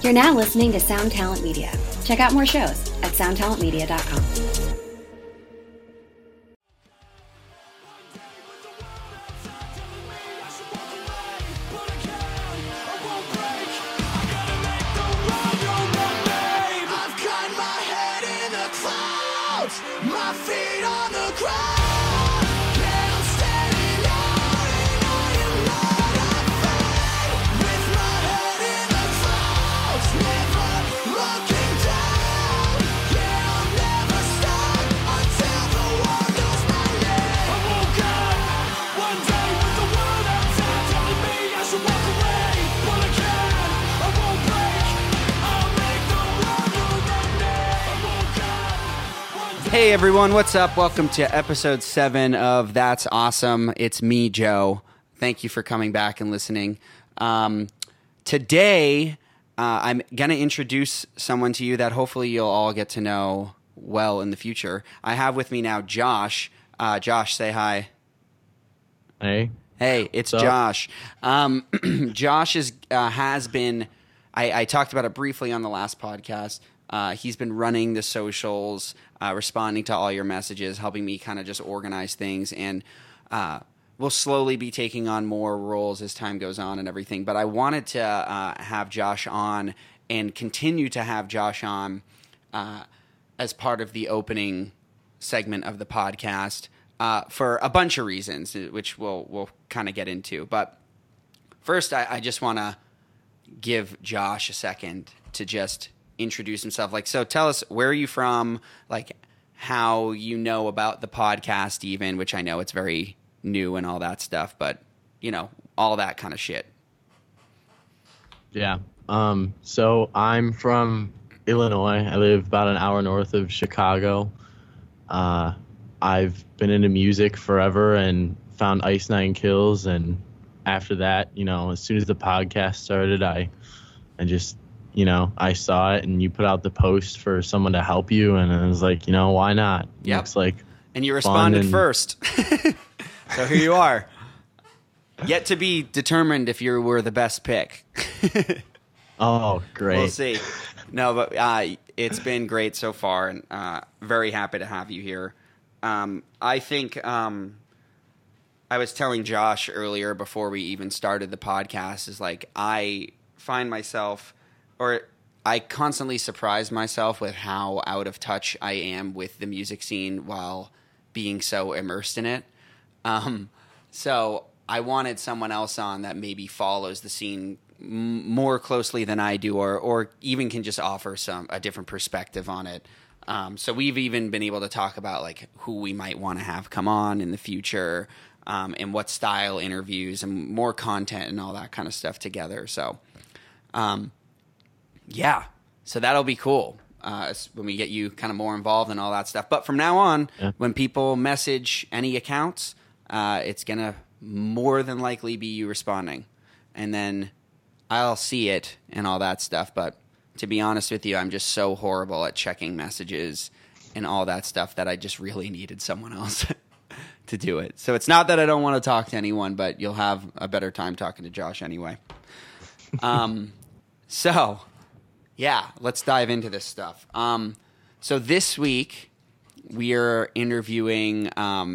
You're now listening to Sound Talent Media. Check out more shows at soundtalentmedia.com. Hey everyone, what's up? Welcome to episode 7 of That's Awesome. It's me, Joe. Thank you for coming back and listening. Today, I'm going to introduce someone to you that hopefully you'll all get to know well in the future. I have with me now Josh. Josh, say hi. Hey. Hey, it's Josh. Josh has been, I talked about it briefly on the last podcast. He's been running the socials, responding to all your messages, helping me kind of just organize things, and we'll slowly be taking on more roles as time goes on and everything. But I wanted to have Josh on and continue to have Josh on as part of the opening segment of the podcast for a bunch of reasons, which we'll kind of get into. But first, I just want to give Josh a second to just introduce himself. So tell us, where are you from, how you know about the podcast even, which I know it's very new and all that stuff, but all that kind of shit. Yeah. So I'm from Illinois. I live about an hour north of Chicago. I've been into music forever and found Ice Nine Kills, and after that, as soon as the podcast started, I saw it, and you put out the post for someone to help you, and I was like, why not? Yep. Looks like and you responded first. So here you are. Yet to be determined if you were the best pick. Oh, great. We'll see. No, but it's been great so far, and very happy to have you here. I think I was telling Josh earlier before we even started the podcast is I find myself, or I constantly surprise myself with how out of touch I am with the music scene while being so immersed in it. So I wanted someone else on that maybe follows the scene more closely than I do, or even can just offer a different perspective on it. So we've even been able to talk about who we might want to have come on in the future, and what style interviews and more content and all that kind of stuff together. So, yeah, so that'll be cool when we get you kind of more involved in all that stuff. But from now on, when people message any accounts, it's going to more than likely be you responding. And then I'll see it and all that stuff. But to be honest with you, I'm just so horrible at checking messages and all that stuff that I just really needed someone else to do it. So it's not that I don't want to talk to anyone, but you'll have a better time talking to Josh anyway. So, yeah, let's dive into this stuff. So this week, we are interviewing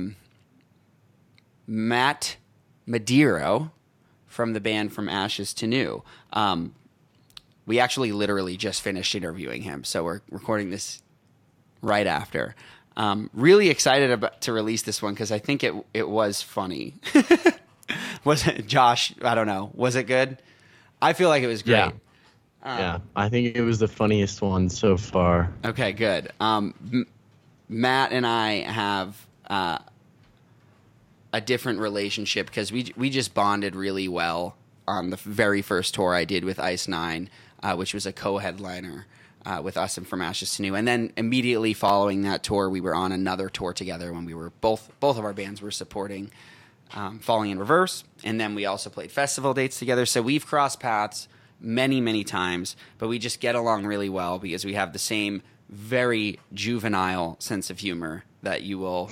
Matt Madiro from the band From Ashes to New. We actually literally just finished interviewing him, so we're recording this right after. Really excited to release this one because I think it was funny. Was it, Josh? I don't know. Was it good? I feel like it was great. Yeah. Yeah, I think it was the funniest one so far. Okay, good. Matt and I have a different relationship because we just bonded really well on the very first tour I did with Ice Nine, which was a co-headliner with us and From Ashes to New. And then immediately following that tour, we were on another tour together when we were both of our bands were supporting Falling in Reverse. And then we also played festival dates together. So we've crossed paths many, many times, but we just get along really well because we have the same very juvenile sense of humor that you will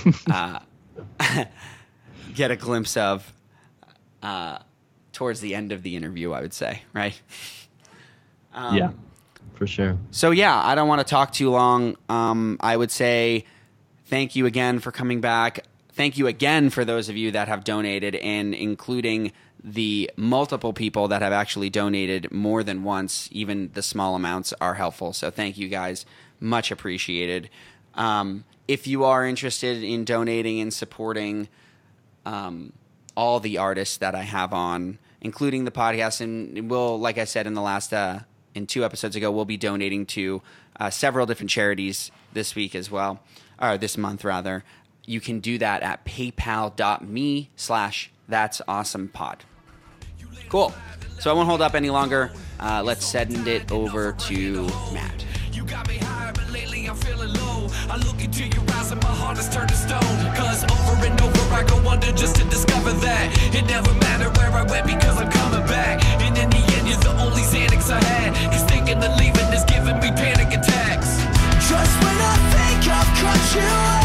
get a glimpse of towards the end of the interview, I would say, right? Yeah, for sure. So yeah, I don't want to talk too long. I would say thank you again for coming back. Thank you again for those of you that have donated, and including the multiple people that have actually donated more than once. Even the small amounts are helpful. So thank you guys. Much appreciated. If you are interested in donating and supporting all the artists that I have on, including the podcast, and we'll, like I said in the last in 2 episodes ago, we'll be donating to several different charities this week as well, or this month rather. You can do that at paypal.me/that'sawesomepod. Cool. So I won't hold up any longer. Let's send it over to Matt. You got me high, but lately I'm feeling low. I look into your eyes and my heart has turned to stone. Cause over and over I go under just to discover that it never mattered where I went because I'm coming back. And in the end you're the only Xanax I had. Cause thinking of leaving is giving me panic attacks. Just when I think I've cut you off,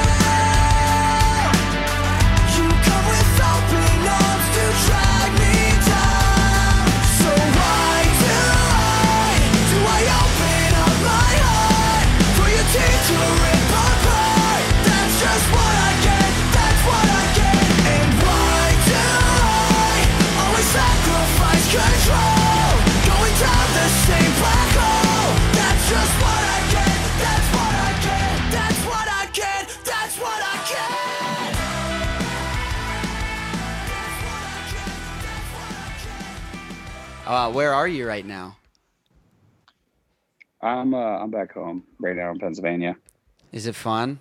you come with open arms to drag me down. So why do I open up my heart for your teeth to rip apart? That's just what I get, that's what I get. And why do I always sacrifice control, going down the same black hole? That's just what I get, that's what I get, that's what I get, that's what I get. Where are you right now? I'm back home right now in Pennsylvania. Is it fun?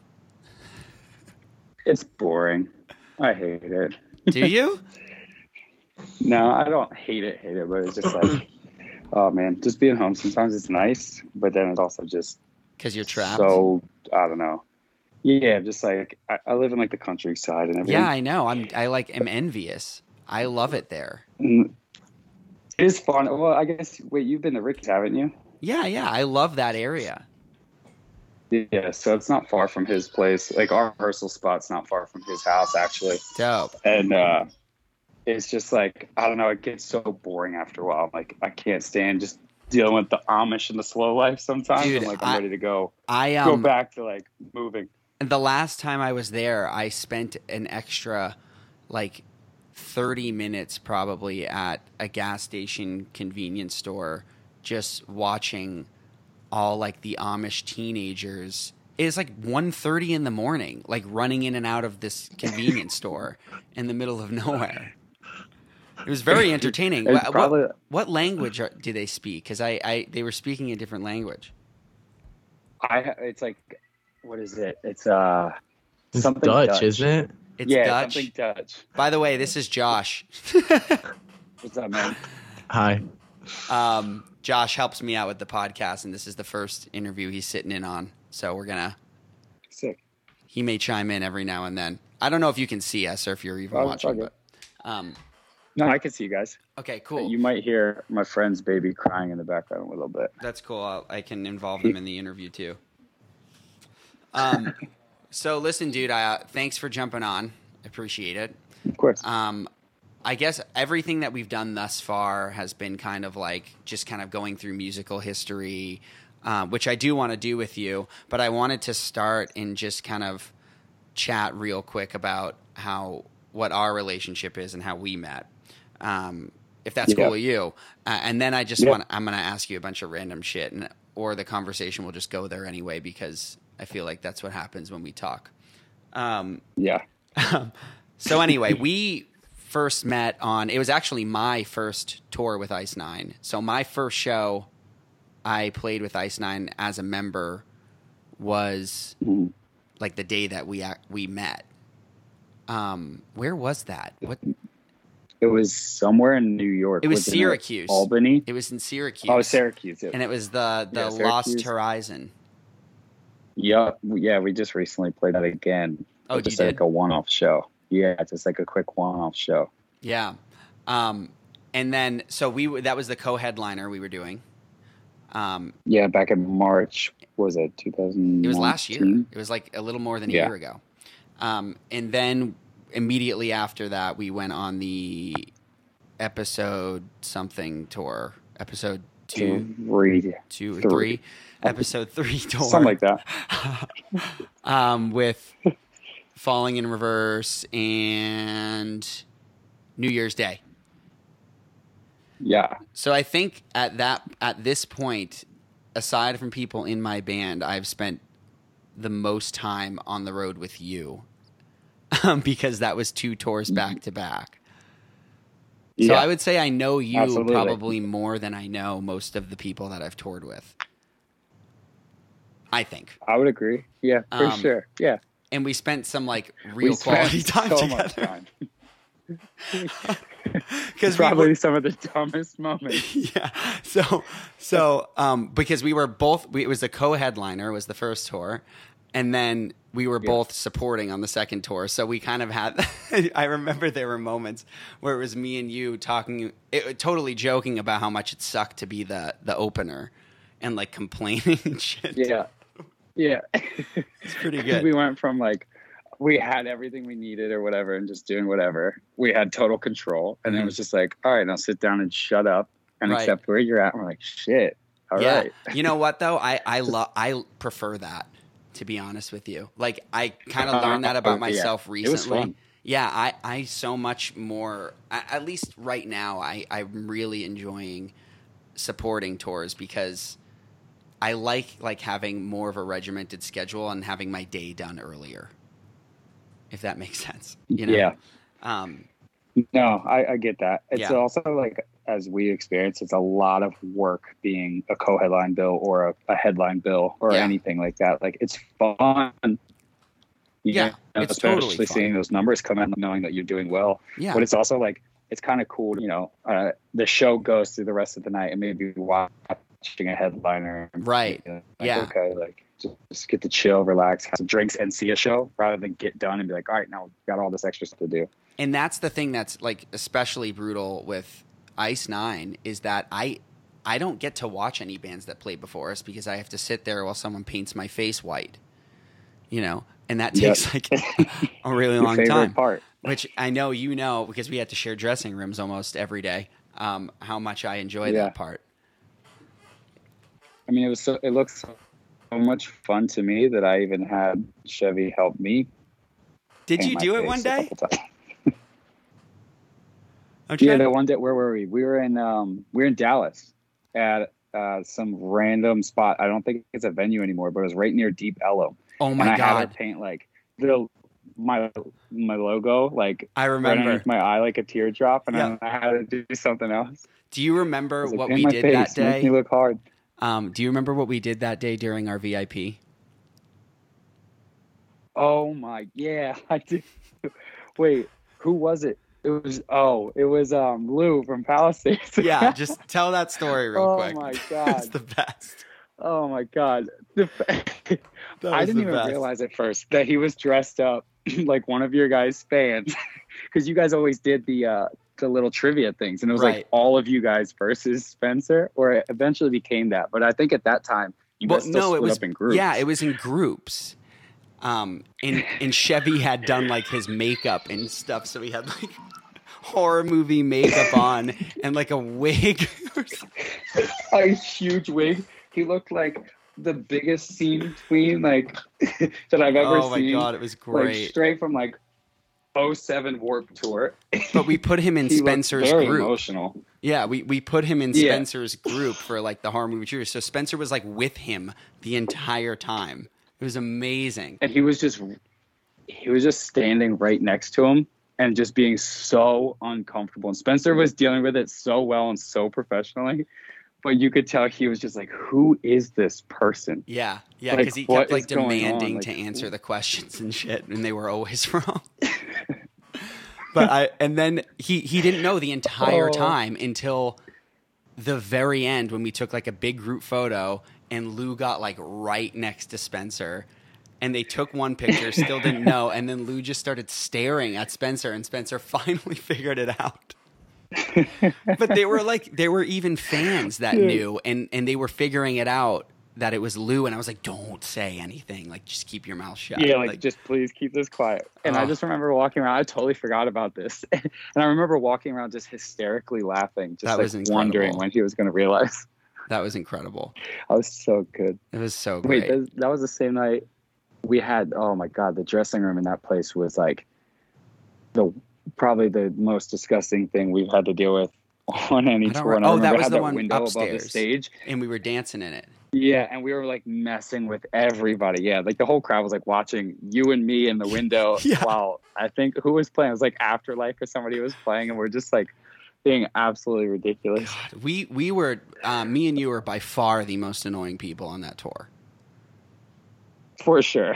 It's boring. I hate it. Do you? No, I don't hate it, but it's just like, oh man, just being home. Sometimes it's nice, but then it's also just Because you're trapped? so, I don't know. Yeah, just like, I live in like the countryside and everything. Yeah, I know. I'm envious. I love it there. It is fun. Well, I guess, wait, you've been to Ricky's, haven't you? Yeah. I love that area. Yeah, so it's not far from his place. Like our rehearsal spot's not far from his house, actually. Dope. And it's just like, I don't know, it gets so boring after a while. Like, I can't stand just dealing with the Amish and the slow life sometimes. Dude, I'm ready to go go back to like moving. And the last time I was there, I spent an extra like 30 minutes probably at a gas station convenience store just watching all like the Amish teenagers. It's like 1:30 in the morning, like running in and out of this convenience store in the middle of nowhere. It was very entertaining. What language do they speak? Because they were speaking a different language. It's like, what is it? It's It's something Dutch, isn't it? It's yeah, Dutch. something Dutch. By the way, this is Josh. What's up, man? Hi. Josh helps me out with the podcast, and this is the first interview he's sitting in on. So Sick. he may chime in every now and then. I don't know if you can see us or if you're even Oh, watching. it's But, No, I can see you guys. okay, cool. You might hear my friend's baby crying in the background a little bit. That's cool. I can involve them in the interview too. So listen, dude, thanks for jumping on. I appreciate it. Of course. I guess everything that we've done thus far has been kind of like just kind of going through musical history, which I do want to do with you. But I wanted to start and just kind of chat real quick about what our relationship is and how we met. If that's cool with you. And then I just I'm going to ask you a bunch of random shit, or the conversation will just go there anyway, because I feel like that's what happens when we talk. Yeah. So anyway, we first met it was actually my first tour with Ice Nine. So my first show I played with Ice Nine as a member was like the day that we met. Where was that? What? It was somewhere in New York. It was Wasn't Syracuse. Albany? It was in Syracuse. Oh, Syracuse. Yeah. And it was the Syracuse. Lost Horizon. Yeah, we just recently played that again. Oh, you just did? like a one-off show. Yeah, just like a quick one-off show. Yeah. And then, so that was the co-headliner we were doing. Yeah, back in March, what was it, 2000? It was last year. It was like a little more than a year ago. And then immediately after that, we went on the episode something tour, episode three, episode 3 tour. Something like that. With Falling in Reverse and New Year's Day. Yeah. So I think at this point, aside from people in my band, I've spent the most time on the road with you because that was 2 tours back to back. So I would say I know you Absolutely. probably more than I know most of the people that I've toured with. I think. I would agree. Yeah, for sure. Yeah. And we spent some like real quality time so together. much time. Because Probably some of the dumbest moments. Yeah. So because we were both, it was a co-headliner, was the first tour, and then we were both supporting on the second tour. So we kind of had, I remember there were moments where it was me and you talking, totally joking about how much it sucked to be the opener and like complaining and shit. Yeah. Yeah. It's pretty good. We went from like, we had everything we needed or whatever and just doing whatever. We had total control. And then it was just like, all right, now sit down and shut up and Right. accept where you're at. And we're like, shit. All right. You know what though? I prefer that, to be honest with you. Like I kind of learned that about myself It recently. was fun. Yeah, I so much more, at least right now, I'm really enjoying supporting tours because I like having more of a regimented schedule and having my day done earlier, if that makes sense. You know? Yeah. No, I get that. It's Yeah. also like, as we experience, it's a lot of work being a co-headline bill or a headline bill or Yeah. anything like that. Like it's fun. Yeah, it's especially totally fun. seeing those numbers come out, knowing that you're doing well. Yeah. But it's also like, it's kind of cool, the show goes through the rest of the night and maybe watching a headliner. Right. Like, Yeah. Okay, like just get to chill, relax, have some drinks and see a show rather than get done and be like, all right, now we've got all this extra stuff to do. And that's the thing that's like especially brutal with Ice Nine is that I don't get to watch any bands that play before us because I have to sit there while someone paints my face white, and that Yep. takes like a really Your long favorite time. part. Which I know because we had to share dressing rooms almost every day. How much I enjoy that part. I mean, it looks so much fun to me that I even had Chevy help me. Did paint you my do it face one a day? couple times. I'm Yeah, trying- the one day, where were we? We were in Dallas at some random spot. I don't think it's a venue anymore, but it was right near Deep Ellum. Oh And my I had her god! paint like my logo, like I right remember. underneath my eye, like a teardrop, and Yeah. I had to do something else. Do you I remember was like, what paint we my did face, that Make me day? look hard. Do you remember what we did that day during our VIP? Oh my, yeah, I did. Wait, who was it? It was Lou from Palisades. Yeah, just tell that story real Oh quick. my It's God. the best. Oh my God. That I was didn't the even best. realize at first that he was dressed up like one of your guys' fans, because you guys always did the little trivia things, and it was Right. like all of you guys versus Spencer, or it eventually became that. But I think at that time you guys still split up in groups. Yeah, it was in groups. And Chevy had done like his makeup and stuff, so he had like horror movie makeup on and like a wig. A huge wig. He looked like the biggest scene queen like that I've ever Oh my seen. god, it was Like great. straight from like 07 Warped Tour. But we put him in He looked Spencer's very group. emotional. Yeah, we put him in Yeah. Spencer's group for like the horror movie trivia. So Spencer was like with him the entire time. It was amazing. And he was just standing right next to him and just being so uncomfortable. And Spencer was dealing with it so well and so professionally, but you could tell he was just like, who is this person? Yeah, Like, because he what kept like is going on? demanding Like, to answer the questions and shit, and they were always wrong. And then he didn't know the entire Oh. time until the very end when we took like a big group photo and Lou got like right next to Spencer. And they took one picture, still didn't know, and then Lou just started staring at Spencer, and Spencer finally figured it out. But they were even fans that knew, and they were figuring it out that it was Lou, and I was like, don't say anything, like just keep your mouth shut. Yeah, like just please keep this quiet. And I Oh. just remember walking around. I totally forgot about this. And I remember walking around just hysterically laughing, just That was like incredible. wondering when he was going to realize. That was incredible. I was so good. It was so Wait, great. that was the same night we had. Oh my god, the dressing room in that place was like probably the most disgusting thing we've had to deal with on any tour. And I Oh, that remember was had the one window above the upstairs. stage. And we were dancing in it. Yeah, and we were like messing with everybody. Yeah, like the whole crowd was like watching you and me in the window. Yeah. While I think who was playing? It was like Afterlife or somebody was playing, and we're just like being absolutely ridiculous. We were, me and you were by far the most annoying people on that tour. For sure.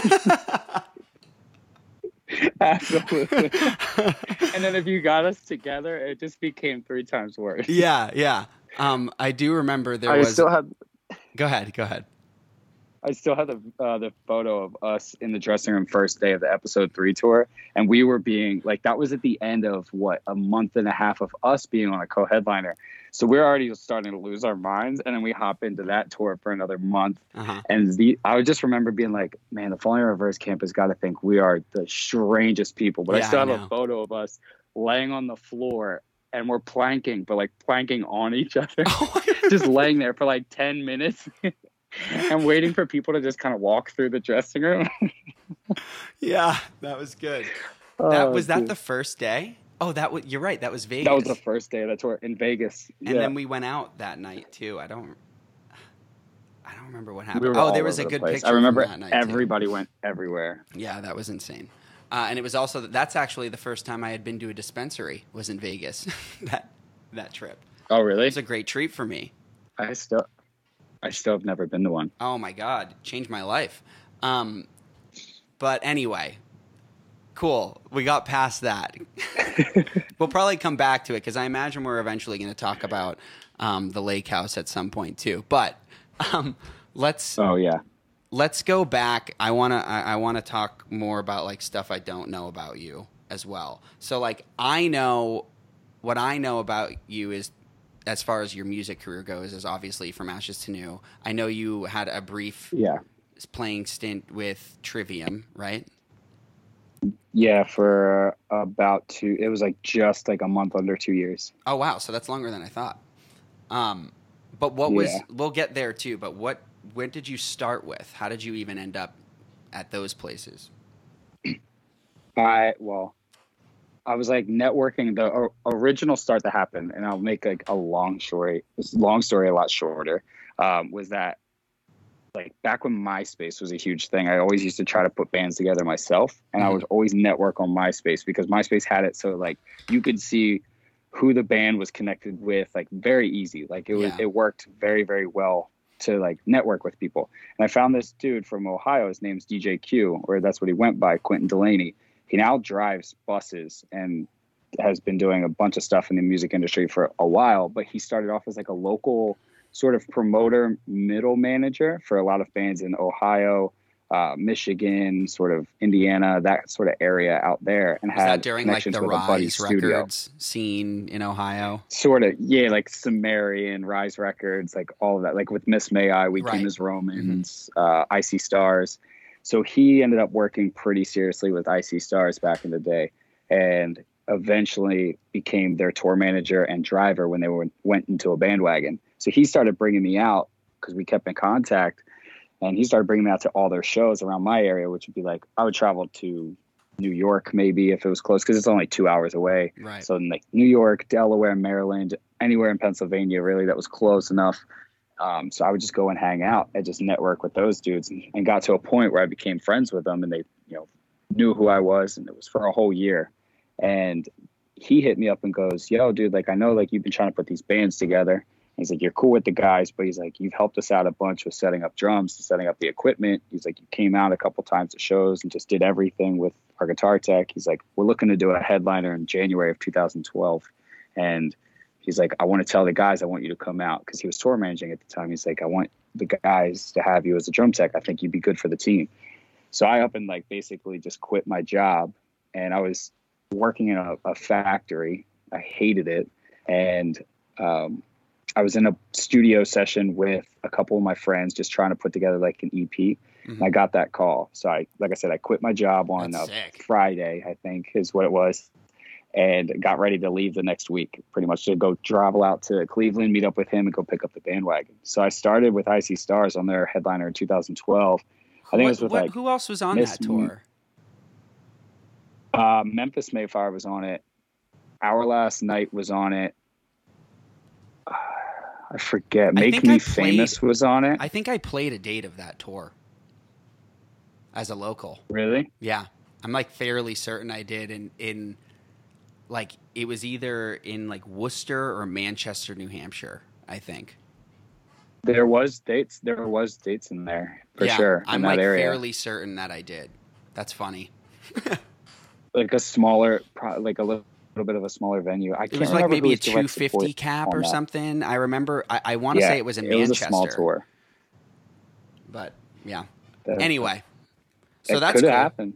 Absolutely. And then if you got us together, it just became 3 times worse. Yeah. I do remember there I was. still had Go ahead. the photo of us in the dressing room first day of the episode 3 tour, and we were being like, that was at the end of a month and a half of us being on a co-headliner. So we're already starting to lose our minds, and then we hop into that tour for another month. Uh-huh. And I would just remember being like, man, the Falling in Reverse camp has got to think we are the strangest people. But Yeah, I still I have know. a photo of us laying on the floor, and we're planking, but like planking on each other, just laying there for like 10 minutes and waiting for people to just kind of walk through the dressing room. Yeah, that was good. Was that the first day? Oh, you're right. That was Vegas. That was the first day of the tour in Vegas. And yeah. then we went out that night too. I don't remember what happened. We were Oh, all there was a over the good place. picture. I remember from that night too. everybody went everywhere. Yeah, that was insane. And it was also that's actually the first time I had been to a dispensary was in Vegas. that trip. Oh, It really? was a great treat for me. I still have never been to one. Oh my God, changed my life. But anyway, cool. We got past that. We'll probably come back to it because I imagine we're eventually going to talk about the lake house at some point too. But let's Oh yeah. go back. I wanna talk more about like stuff I don't know about you as well. So like what I know about you is, as far as your music career goes, is obviously From Ashes to New. I know you had a brief Yeah. playing stint with Trivium, right? Yeah, for about 2. It was like just like a month under 2 years. Oh wow, so that's longer than I thought. But what was? Yeah. We'll get there too. But when did you start with? How did you even end up at those places? I was like networking. The original start that happened, and I'll make like a long story a lot shorter. Was that like back when MySpace was a huge thing? I always used to try to put bands together myself, and I would always network on MySpace because MySpace had it so like you could see who the band was connected with, like very easy. Like it worked very, very well to like network with people. And I found this dude from Ohio. His name's DJ Q, or that's what he went by, Quentin Delaney. He now drives buses and has been doing a bunch of stuff in the music industry for a while, but he started off as like a local sort of promoter, middle manager for a lot of bands in Ohio, Michigan, sort of Indiana, that sort of area out there, and Was had that during like connections the with a buddy's Rise studio. Records scene in Ohio? Sort of, yeah, like Sumerian, Rise Records, like all of that, like with Miss May I, We Right. Came as Romans, Icy Stars. So he ended up working pretty seriously with Icy Stars back in the day, and eventually became their tour manager and driver when they went into a bandwagon. So he started bringing me out because we kept in contact, and he started bringing me out to all their shows around my area, which would be like, I would travel to New York maybe if it was close, because it's only 2 hours away. Right. So in like New York, Delaware, Maryland, anywhere in Pennsylvania really that was close enough. So I would just go and hang out and just network with those dudes, and got to a point where I became friends with them, and they, knew who I was, and it was for a whole year. And he hit me up and goes, yo, dude, like, I know like you've been trying to put these bands together. And he's like, you're cool with the guys, but he's like, you've helped us out a bunch with setting up drums, setting up the equipment. He's like, you came out a couple times to shows and just did everything with our guitar tech. He's like, we're looking to do a headliner in January of 2012. And he's like, I want to tell the guys, I want you to come out, because he was tour managing at the time. He's like, I want the guys to have you as a drum tech. I think you'd be good for the team. So I up and like basically just quit my job, and I was working in a factory. I hated it. And I was in a studio session with a couple of my friends just trying to put together like an EP. And I got that call. So I quit my job on That's sick. Friday, I think is what it was. and got ready to leave the next week, pretty much to go travel out to Cleveland, meet up with him, and go pick up the bandwagon. So I started with Icy Stars on their headliner in 2012. I think it was with who else was on Miss that tour? Memphis Mayfire was on it. Our Last Night was on it. I forget. Make Me Famous was on it. I think I played a date of that tour as a local. Really? Yeah. I'm like fairly certain I did in like it was either in like Worcester or Manchester, New Hampshire, I think. There was dates in there for sure. I'm in that like area. fairly certain that I did. That's funny. Like a smaller, like a little bit of a smaller venue. I It can't was like remember maybe who a was direct 250 support cap on or that. something. I remember. I want to say it was in it Manchester. was a small tour. But yeah. That- Anyway, so it that's could cool. happen.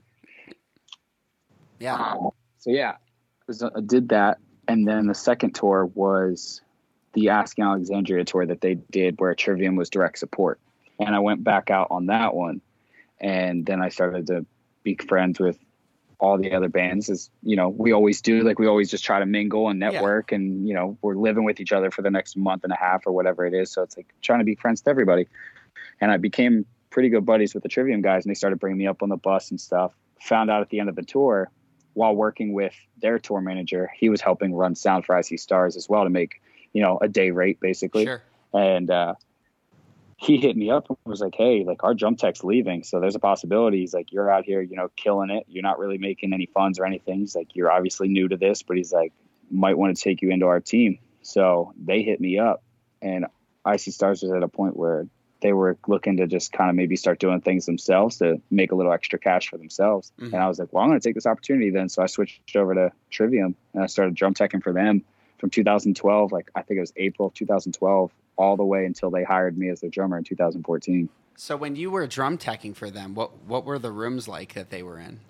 Yeah. So yeah, I did that, and then the second tour was the Asking Alexandria tour that they did, where Trivium was direct support, and I went back out on that one, and then I started to be friends with all the other bands, as you know we always do. Like we always just try to mingle and network, and you know we're living with each other for the next month and a half or whatever it is. So it's like trying to be friends with everybody, and I became pretty good buddies with the Trivium guys, and they started bringing me up on the bus and stuff. Found out at the end of the tour, while working with their tour manager, he was helping run sound for Icy Stars as well to make, you know, a day rate basically. Sure. And he hit me up and was like, hey, like our drum tech's leaving. So there's a possibility. He's like, you're out here, you know, killing it. You're not really making any funds or anything. He's like, you're obviously new to this, but he's like, might want to take you into our team. So they hit me up, and Icy Stars was at a point where they were looking to just kind of maybe start doing things themselves to make a little extra cash for themselves. Mhm. And I was like, well, I'm going to take this opportunity then. So I switched over to Trivium, and I started drum teching for them from 2012. Like, I think it was April of 2012 all the way until they hired me as their drummer in 2014. So when you were drum teching for them, what were the rooms like that they were in?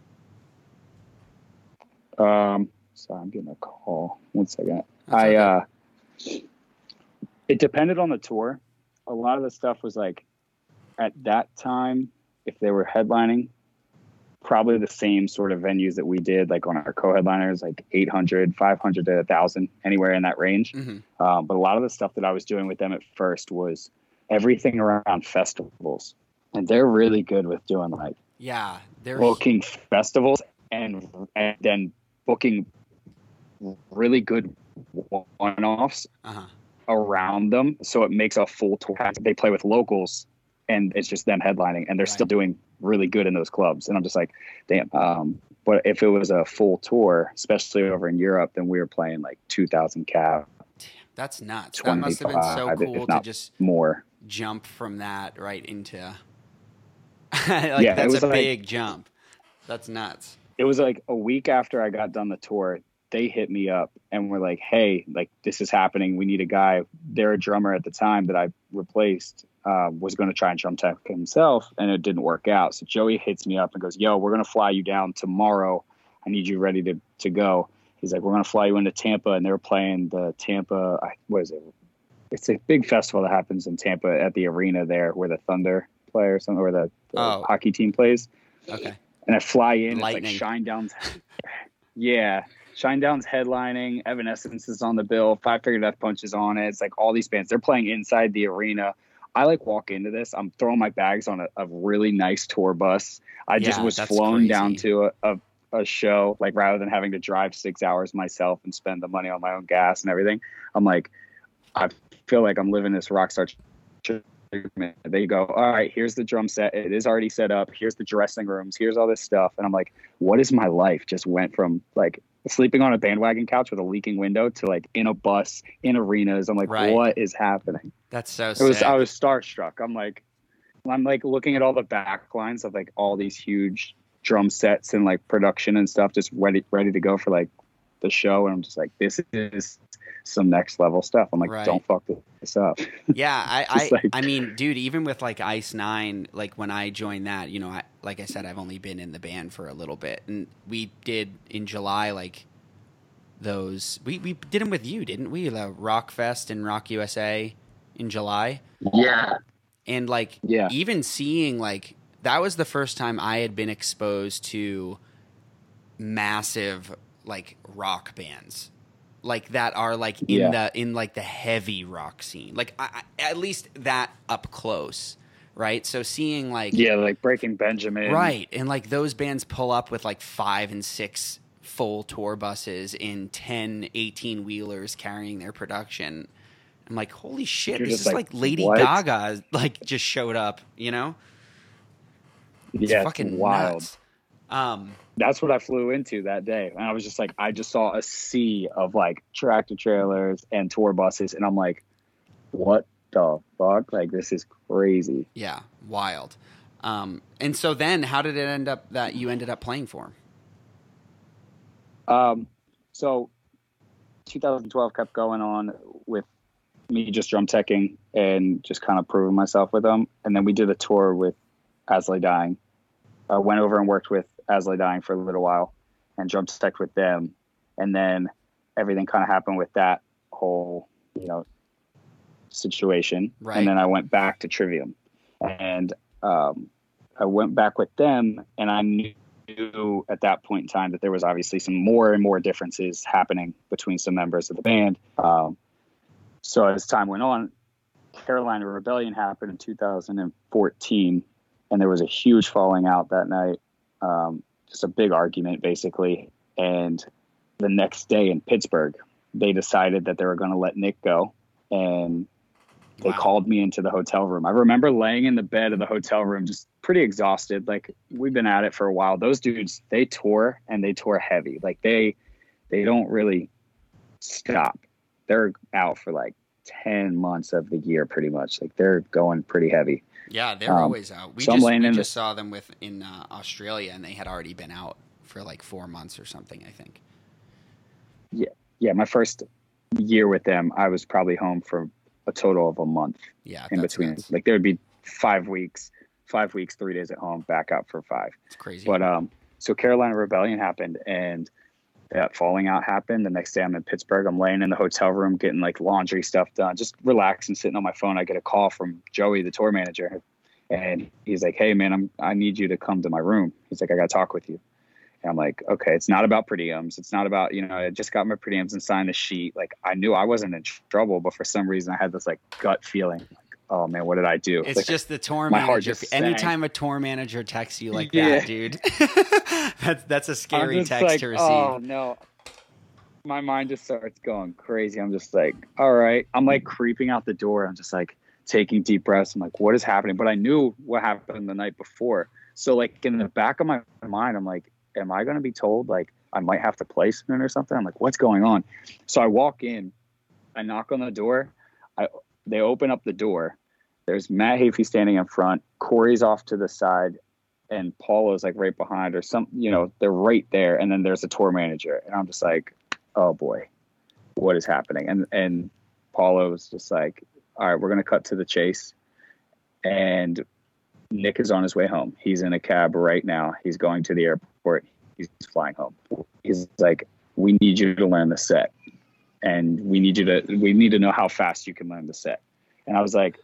Sorry, I'm getting a call. 1 second. That's okay. It depended on the tour. A lot of the stuff was like, at that time, if they were headlining, probably the same sort of venues that we did, like on our co-headliners, like 800, 500 to 1,000, anywhere in that range. Mhm. But a lot of the stuff that I was doing with them at first was everything around festivals. And they're really good with doing like Yeah, they're booking festivals and then booking really good one-offs uh-huh. around them, so it makes a full tour. They play with locals, and it's just them headlining, and they're Right. still doing really good in those clubs. And I'm just like, damn. But if it was a full tour, especially over in Europe, then we were playing like 2,000 cap, That's nuts. That must have been so 25, cool if to not just more. jump from that right into like Yeah, it that's was a like- big jump. That's nuts. It was like a week after I got done the tour, they hit me up and were like, hey, like this is happening. We need a guy. Their drummer at the time that I replaced was going to try and drum tech himself, and it didn't work out. So Joey hits me up and goes, yo, we're going to fly you down tomorrow. I need you ready to go. He's like, we're going to fly you into Tampa. And they were playing the Tampa, what is it? It's a big festival that happens in Tampa at the arena there where the Thunder play or something, or the hockey team plays. Okay. And I fly in, Lightning. it's like Shinedown's. Yeah. Shinedown's headlining. Evanescence is on the bill. Five Finger Death Punch is on it. It's like all these bands. They're playing inside the arena. I like walk into this. I'm throwing my bags on a really nice tour bus. I just Yeah, was that's flown crazy. down to a show, like rather than having to drive 6 hours myself and spend the money on my own gas and everything. I'm like, I feel like I'm living this rock star treatment. They go, all right, here's the drum set. It is already set up. Here's the dressing rooms. Here's all this stuff. And I'm like, what is my life? Just went from like sleeping on a bandwagon couch with a leaking window to like in a bus, in arenas. I'm like, Right. what is happening? That's so It was, sick. I was starstruck. I'm like looking at all the back lines of like all these huge drum sets and like production and stuff, just ready to go for like the show. And I'm just like, this is some next level stuff. I'm like, Right. don't fuck this up. Yeah, Just like- I mean, dude, even with like Ice Nine, like when I joined that, you know, like I said, I've only been in the band for a little bit, and we did in July like those. We did them with you, didn't we? The Rock Fest and Rock USA in July. Yeah. And like, Yeah. even seeing like that was the first time I had been exposed to massive like rock bands, like that are like in like the heavy rock scene, like at least that up close, right? So seeing like like Breaking Benjamin, right, and like those bands pull up with like 5 and 6 full tour buses in 10 18 wheelers carrying their production. I'm like, holy shit, You're this just is like Lady what? Gaga like just showed up, you know? It's yeah, fucking it's wild. nuts. That's what I flew into that day. And I was just like, I just saw a sea of like tractor trailers and tour buses. And I'm like, what the fuck? Like, this is crazy. Yeah, wild. And so then how did it end up that you ended up playing for him? So 2012 kept going on with me just drum teching and just kind of proving myself with them. And then we did a tour with As Lay Dying. I went over and worked with As Lay Dying for a little while and drum tech with them. And then everything kind of happened with that whole, situation. Right. And then I went back to Trivium, and I went back with them, and I knew at that point in time that there was obviously some more and more differences happening between some members of the band. So as time went on, Carolina Rebellion happened in 2014, and there was a huge falling out that night. Just a big argument, basically. And the next day in Pittsburgh, they decided that they were going to let Nick go, and they called me into the hotel room. I remember laying in the bed of the hotel room, just pretty exhausted. Like, we've been at it for a while. Those dudes, they tour, and they tour heavy. Like, they don't really stop. They're out for like 10 months of the year, pretty much. Like, they're going pretty heavy. Yeah, they're always out. We just saw them in Australia, and they had already been out for like 4 months or something, I think. Yeah. My first year with them, I was probably home for a total of a month. Yeah, in between. Nuts. Like, there would be 5 weeks, 3 days at home, back out for 5. It's crazy. But so Carolina Rebellion happened, and that falling out happened. The next day I'm in Pittsburgh. I'm laying in the hotel room getting like laundry stuff done, just relaxing, sitting on my phone. I get a call from Joey, the tour manager, and he's like, "Hey man, I need you to come to my room." He's like, "I got to talk with you." And I'm like, "Okay, it's not about per diems. It's not about, I just got my per diems and signed the sheet." Like, I knew I wasn't in trouble, but for some reason I had this like gut feeling, like, oh man, what did I do? It's like, just the tour my heart manager. just sank. Anytime a tour manager texts you like that, dude, that's a scary text like, to receive. Oh no. My mind just starts going crazy. I'm just like, all right. I'm like creeping out the door. I'm just like taking deep breaths. I'm like, what is happening? But I knew what happened the night before. So like in the back of my mind, I'm like, am I going to be told like I might have to play soon or something? I'm like, what's going on? So I walk in, I knock on the door. They open up the door. There's Matt Hafey standing in front. Corey's off to the side, and Paulo's like right behind, or they're right there. And then there's a tour manager, and I'm just like, oh boy, what is happening? And Paulo was just like, all right, we're going to cut to the chase. And Nick is on his way home. He's in a cab right now. He's going to the airport. He's flying home. He's like, we need you to learn the set. And we need to know how fast you can learn the set. And I was like,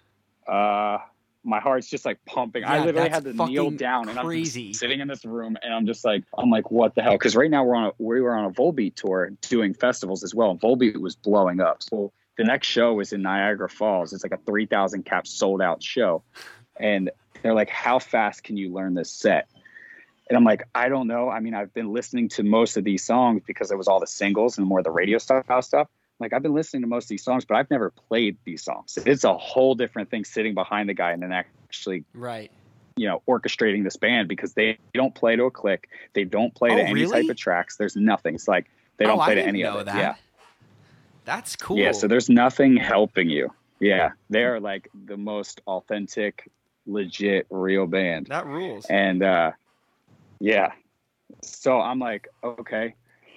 my heart's just like pumping. Yeah, I literally that's had to kneel down, and crazy. I'm just sitting in this room, and I'm like, what the hell? Because right now we were on a Volbeat tour doing festivals as well. And Volbeat was blowing up. So the next show was in Niagara Falls. It's like a 3,000 cap sold out show. And they're like, how fast can you learn this set? And I'm like, I don't know. I mean, I've been listening to most of these songs because it was all the singles and more of the radio style stuff. Like, I've been listening to most of these songs, but I've never played these songs. It's a whole different thing sitting behind the guy and then actually, orchestrating this band, because they don't play to a click. They don't play to any type of tracks. There's nothing. It's like they don't play to any of it. That. Yeah. That's cool. Yeah. So there's nothing helping you. Yeah. They're like the most authentic, legit, real band. That rules. And yeah. So I'm like, okay.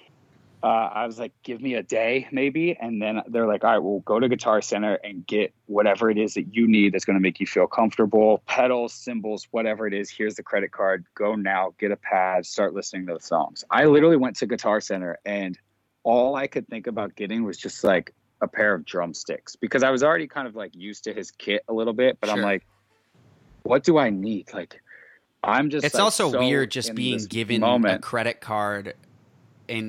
I was like, give me a day maybe. And then they're like, all right, we'll go to Guitar Center and get whatever it is that you need that's going to make you feel comfortable. Pedals, cymbals, whatever it is. Here's the credit card. Go now, get a pad, start listening to the songs. I literally went to Guitar Center, and all I could think about getting was just like a pair of drumsticks, because I was already kind of like used to his kit a little bit, but I'm like, what do I need? Like, I'm just, it's like, also so weird just being given a credit card and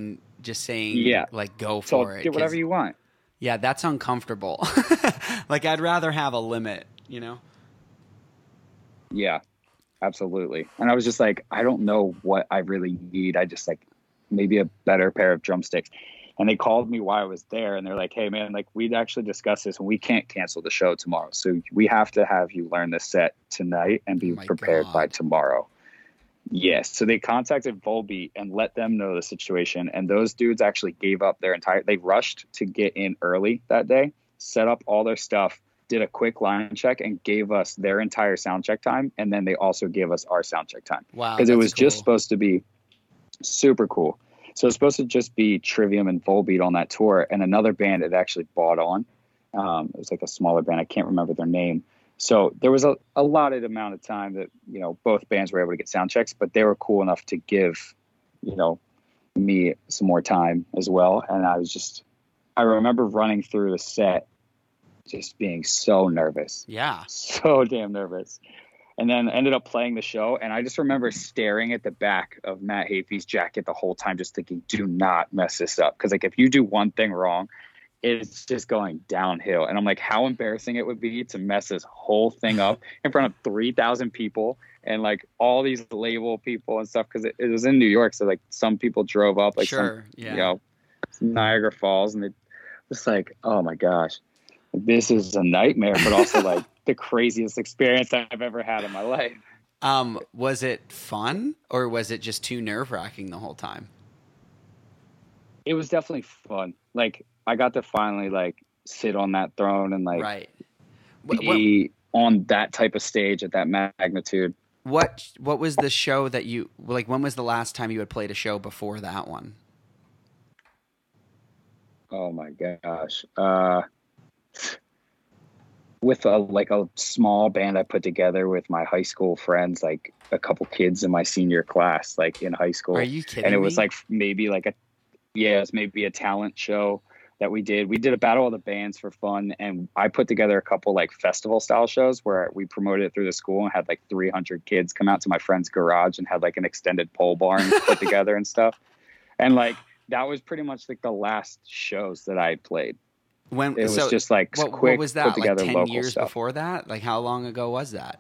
just saying, Yeah. like, go So for it. get whatever 'cause- you want. Yeah, that's uncomfortable. Like, I'd rather have a limit, you know? Yeah, absolutely. And I was just like, I don't know what I really need. I just like maybe a better pair of drumsticks. And they called me while I was there and they're like, hey man, like we'd actually discussed this and we can't cancel the show tomorrow. So we have to have you learn the set tonight and be Oh my prepared by God. tomorrow. Yes. So they contacted Volbeat and let them know the situation. And those dudes actually gave up they rushed to get in early that day, set up all their stuff, did a quick line check and gave us their entire sound check time. And then they also gave us our sound check time. Wow. Because it that's was just cool. supposed to be super cool. So it's supposed to just be Trivium and Volbeat on that tour. And another band had actually bought on. It was like a smaller band. I can't remember their name. So there was a allotted amount of time that, you know, both bands were able to get sound checks, but they were cool enough to give, you know, me some more time as well. And I remember running through the set, just being so nervous, Yeah. so damn nervous. And then ended up playing the show. And I just remember staring at the back of Matt Hafey's jacket the whole time, just thinking, do not mess this up. Cause like, if you do one thing wrong, it's just going downhill. And I'm like, how embarrassing it would be to mess this whole thing up in front of 3,000 people and like all these label people and stuff. Cause it was in New York. So like some people drove up, like Sure. some, Yeah. you know, Niagara Falls, and they just like, oh my gosh, this is a nightmare, but also like the craziest experience I've ever had in my life. Was it fun or was it just too nerve-wracking the whole time? It was definitely fun. Like I got to finally like sit on that throne and like Right. be on that type of stage at that magnitude. What was the show that you like? When was the last time you had played a show before that one? Oh my gosh. With a small band I put together with my high school friends, like a couple kids in my senior class, like in high school. Are you kidding And it me? was like maybe like it's maybe a talent show that we did. We did a battle of the bands for fun, and I put together a couple like festival style shows where we promoted it through the school and had like 300 kids come out to my friend's garage and had like an extended pole barn put together and stuff. And like that was pretty much like the last shows that I played. When It was so just like what quick was put that? Like together 10 local years stuff. before that? Like how long ago was that?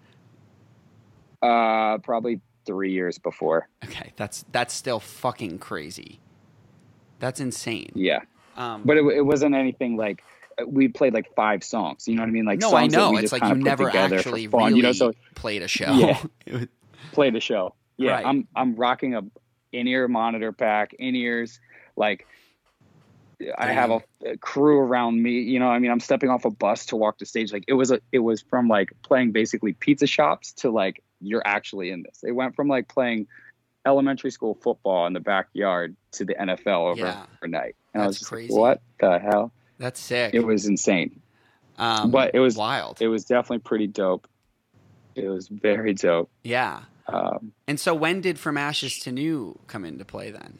Probably 3 years before. Okay, that's still fucking crazy. That's insane. Yeah. But But it wasn't anything like we played like 5 songs. You know what I mean? Like no, songs I that know. we It's just like kinda you put never together actually for fun, really you know, so played a show. Yeah. It was- played a show. Yeah, Right. I'm rocking a in-ear monitor pack, in-ears, like I have a crew around me. You know, I mean, I'm stepping off a bus to walk the stage. Like it was from like playing basically pizza shops to like you're actually in this. It went from like playing elementary school football in the backyard to the NFL Yeah. overnight. And I was That's just crazy. like, what the hell? That's sick. It was insane. But it was wild. It was definitely pretty dope. It was very dope. Yeah. And so when did From Ashes to New come into play then?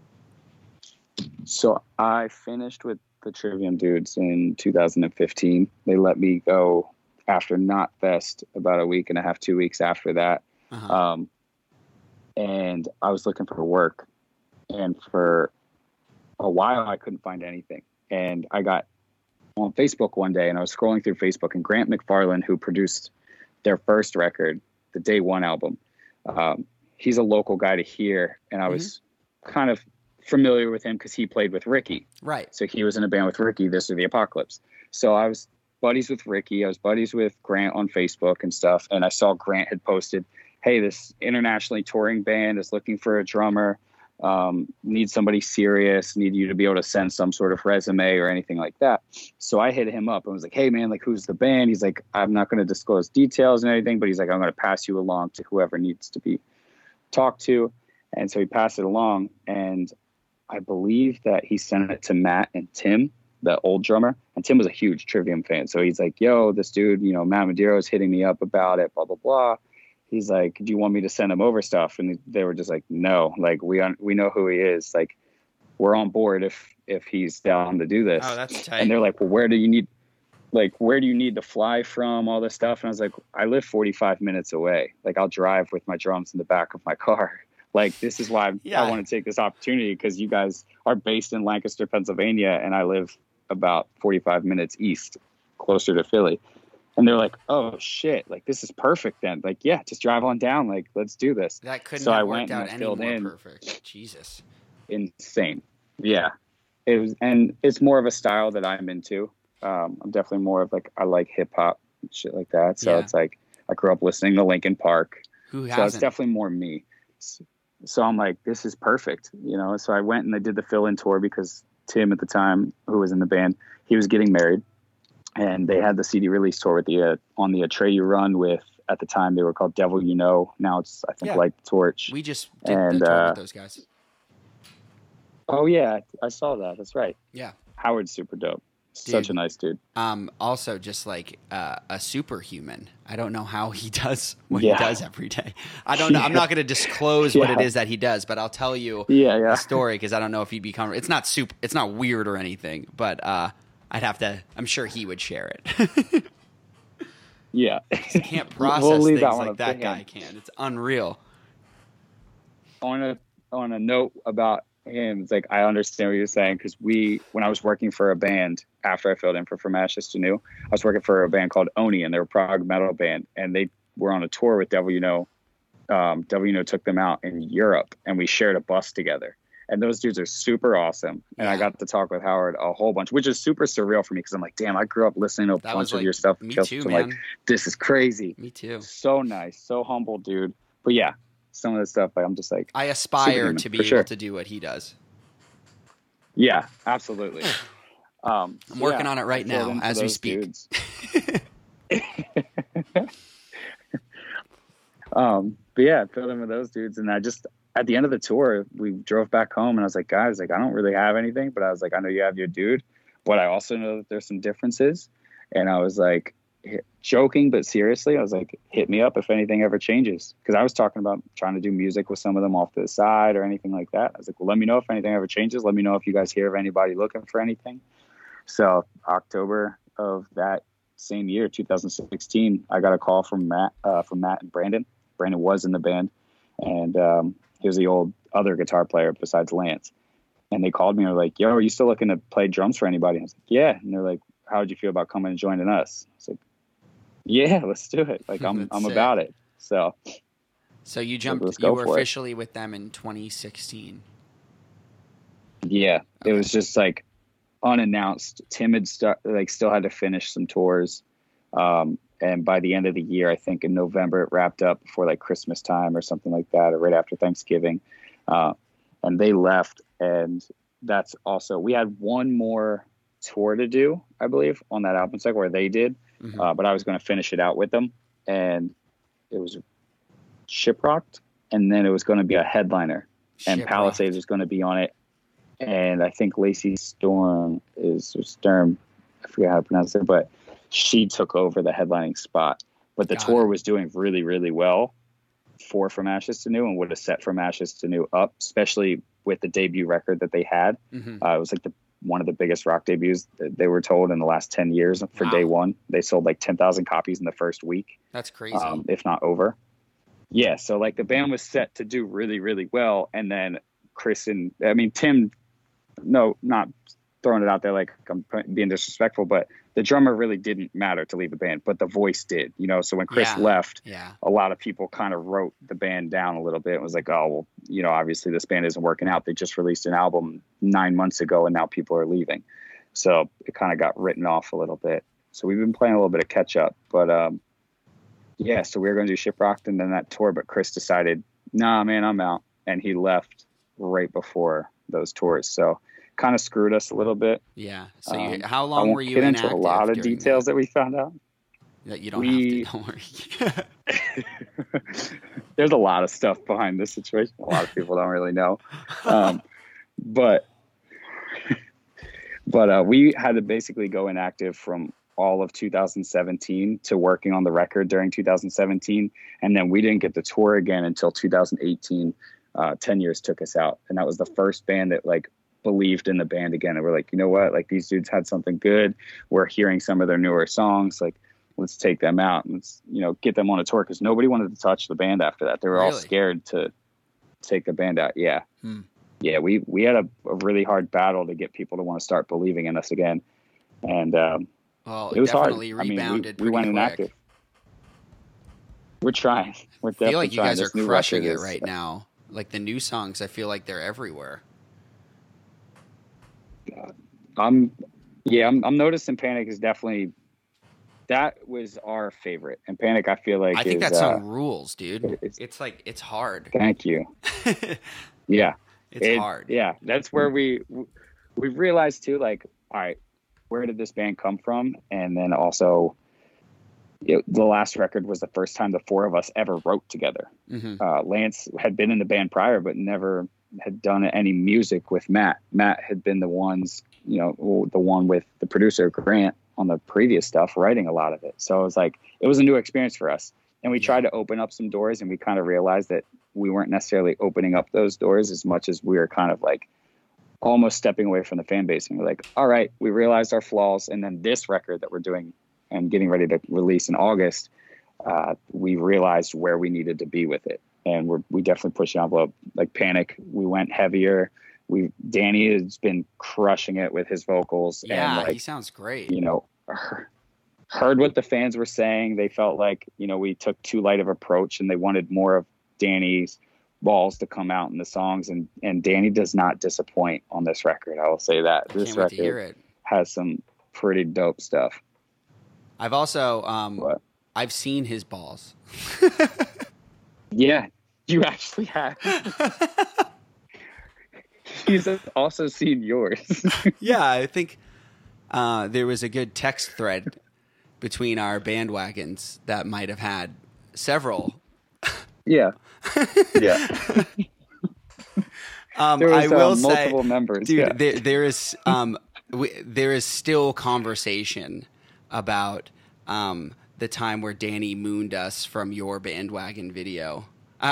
So I finished with the Trivium dudes in 2015. They let me go after Not Fest about a week and a half, 2 weeks after that. Uh-huh. And I was looking for work, and for a while I couldn't find anything. And I got on Facebook one day and I was scrolling through Facebook, and Grant McFarlane, who produced their first record, the Day One album, he's a local guy to here. And I was kind of familiar with him because he played with Ricky. Right. So he was in a band with Ricky, This or the Apocalypse. So I was buddies with Ricky. I was buddies with Grant on Facebook and stuff. And I saw Grant had posted, hey, this internationally touring band is looking for a drummer. Need somebody serious, need you to be able to send some sort of resume or anything like that. So I hit him up and was like, hey man, like who's the band? He's like, I'm not going to disclose details and anything, but he's like, I'm going to pass you along to whoever needs to be talked to. And so he passed it along, and I believe that he sent it to Matt and Tim, the old drummer. And Tim was a huge Trivium fan. So he's like, yo, this dude, you know, Matt Madero is hitting me up about it, blah, blah, blah. He's like, do you want me to send him over stuff? And they were just like, no, like we know who he is. Like we're on board if he's down to do this. Oh, that's tight. And they're like, well, where do you need to fly from, all this stuff? And I was like, I live 45 minutes away. Like I'll drive with my drums in the back of my car. Like, this is why Yeah. I want to take this opportunity, because you guys are based in Lancaster, Pennsylvania, and I live about 45 minutes east, closer to Philly. And they're like, oh shit, like this is perfect then. Like, yeah, just drive on down. Like, let's do this. That couldn't So I have went worked and out I any filled more in. perfect. Jesus. Insane. Yeah. It was, and it's more of a style that I'm into. I'm definitely more of like, I like hip hop and shit like that. So Yeah. it's like, I grew up listening to Linkin Park. Who So it's hasn't? definitely more me. So I'm like, this is perfect, you know? So I went and I did the fill-in tour because Tim at the time, who was in the band, he was getting married, and they had the CD release tour with the on the Atreyu run with, at the time they were called Devil You Know. Now it's, I think, Yeah. Light the Torch. We just did And, the tour with those guys. Oh yeah, I saw that. That's right. Yeah. Howard's super dope. Such Dude. a nice dude. Also, just like a superhuman. I don't know how he does what Yeah. he does every day. I don't know. I'm not going to disclose what it Yeah. is that he does, but I'll tell you Yeah, the story because I don't know if he'd become. It's not It's not weird or anything, but I'd have to. I'm sure he would share it. Yeah. He can't We'll process leave things that one like up to that him. guy can. It's unreal. on a note about him, it's like, I understand what you're saying, because when I was working for a band after I filled in for From Ashes to New, I was working for a band called Oni, and they're a prog metal band, and they were on a tour with Devil You Know. Devil You Know took them out in Europe, and we shared a bus together. And those dudes are super awesome. And I Yeah. got to talk with Howard a whole bunch, which is super surreal for me, because I'm like, damn, I grew up listening to a That bunch was of like your stuff. me Just too, I'm man. like, this is crazy. Me too. So nice, so humble, dude. But yeah, some of the stuff, like, I'm just like, I aspire Superhuman, to be for able sure. to do what he does. yeah, absolutely. I'm working on it right now as we speak. But yeah, I filled in with those dudes, and I just, at the end of the tour, we drove back home, and I was like, guys, like, I don't really have anything, but I was like, I know you have your dude, but I also know that there's some differences. And I was like, joking but seriously, I was like, hit me up if anything ever changes, because I was talking about trying to do music with some of them off to the side or anything like that. I was like, well, let me know if anything ever changes. Let me know if you guys hear of anybody looking for anything. So October of that same year, 2016, I got a call from Matt and Brandon. Brandon was in the band, and he was the old other guitar player besides Lance. And they called me and were like, yo, are you still looking to play drums for anybody? And I was like, yeah. And they're like, how would you feel about coming and joining us? I was like, yeah, let's do it. Like, I'm That's sick. about it. So So you let's you go were for it. officially with them in 2016. yeah, it was just like unannounced. Tim had still had to finish some tours. And by the end of the year, I think in November, it wrapped up before like Christmas time or something like that, or right after Thanksgiving. And they left. And that's also, we had one more tour to do, I believe, on that album cycle, where they did. Mhm. But I was going to finish it out with them. And it was Shiprocked. And then it was going to be a headliner. And Shiprocked. Palisades was going to be on it. And I think Lacey Sturm, I forget how to pronounce it, but she took over the headlining spot. But the Got tour it. was doing really, really well for From Ashes to New, and would have set From Ashes to New up, especially with the debut record that they had. Mhm. It was like one of the biggest rock debuts that they were told in the last 10 years for Wow. day one. They sold like 10,000 copies in the first week, That's crazy. if not over. Yeah, so like the band was set to do really, really well. And then Tim, no, not throwing it out there like I'm being disrespectful, but the drummer really didn't matter to leave the band, but the voice did, you know? So when Chris Yeah. left, yeah. a lot of people kind of wrote the band down a little bit. It was like, oh, well, you know, obviously this band isn't working out. They just released an album 9 months ago and now people are leaving. So it kind of got written off a little bit. So we've been playing a little bit of catch up, but yeah, so we were going to do Shiprocked and then that tour, but Chris decided, nah, man, I'm out. And he left right before those tours. So kind of screwed us a little bit. Yeah. So how I long won't were you get into inactive a lot of during details that we found out. that you don't we- have to. Don't worry. There's a lot of stuff behind this situation. A lot of people don't really know. But we had to basically go inactive from all of 2017 to working on the record during 2017. And then we didn't get the tour again until 2018. 10 years took us out. And that was the first band that like believed in the band again. And we're like, you know what? Like these dudes had something good. We're hearing some of their newer songs. Like, let's take them out and let's, you know, get them on a tour. Cause nobody wanted to touch the band after that. They were all Really? scared to, take the band out. Yeah. Yeah, we had a really hard battle to get people to want to start believing in us again. And Well, it was definitely hard. rebounded we went pretty quick. inactive. We're trying. We're I definitely feel like you trying. guys are This new crushing record it is- right now. Like the new songs, I feel like they're everywhere. I'm noticing Panic is definitely, that was our favorite. And Panic, I feel like I think is, that song rules, dude. it's- It's like it's hard. thank you. Yeah. It's hard. Yeah. That's where we realized too, like, all right, where did this band come from? And then also, the last record was the first time the four of us ever wrote together. Lance had been in the band prior, but never had done any music with Matt. Matt had been the one with the producer Grant on the previous stuff, writing a lot of it. So it was a new experience for us. And we tried to open up some doors, and we kind of realized that we weren't necessarily opening up those doors as much as we were kind of like almost stepping away from the fan base. And we're like, all right, we realized our flaws. And then this record that we're doing and getting ready to release in August, we realized where we needed to be with it. And we definitely pushed the envelope. Like Panic, we went heavier. Danny has been crushing it with his vocals. Yeah, and he sounds great. Heard what the fans were saying. They felt like, we took too light of approach, and they wanted more of Danny's balls to come out in the songs. And Danny does not disappoint on this record. I will say that. This Can't wait to hear record it. has some pretty dope stuff. I've also What? I've seen his balls. Yeah, you actually have. He's also seen yours. Yeah, I think there was a good text thread between our bandwagons that might have had several. Yeah. Yeah. There I was will multiple say, members. dude, Yeah. there is there is still conversation about the time where Danny mooned us from your bandwagon video,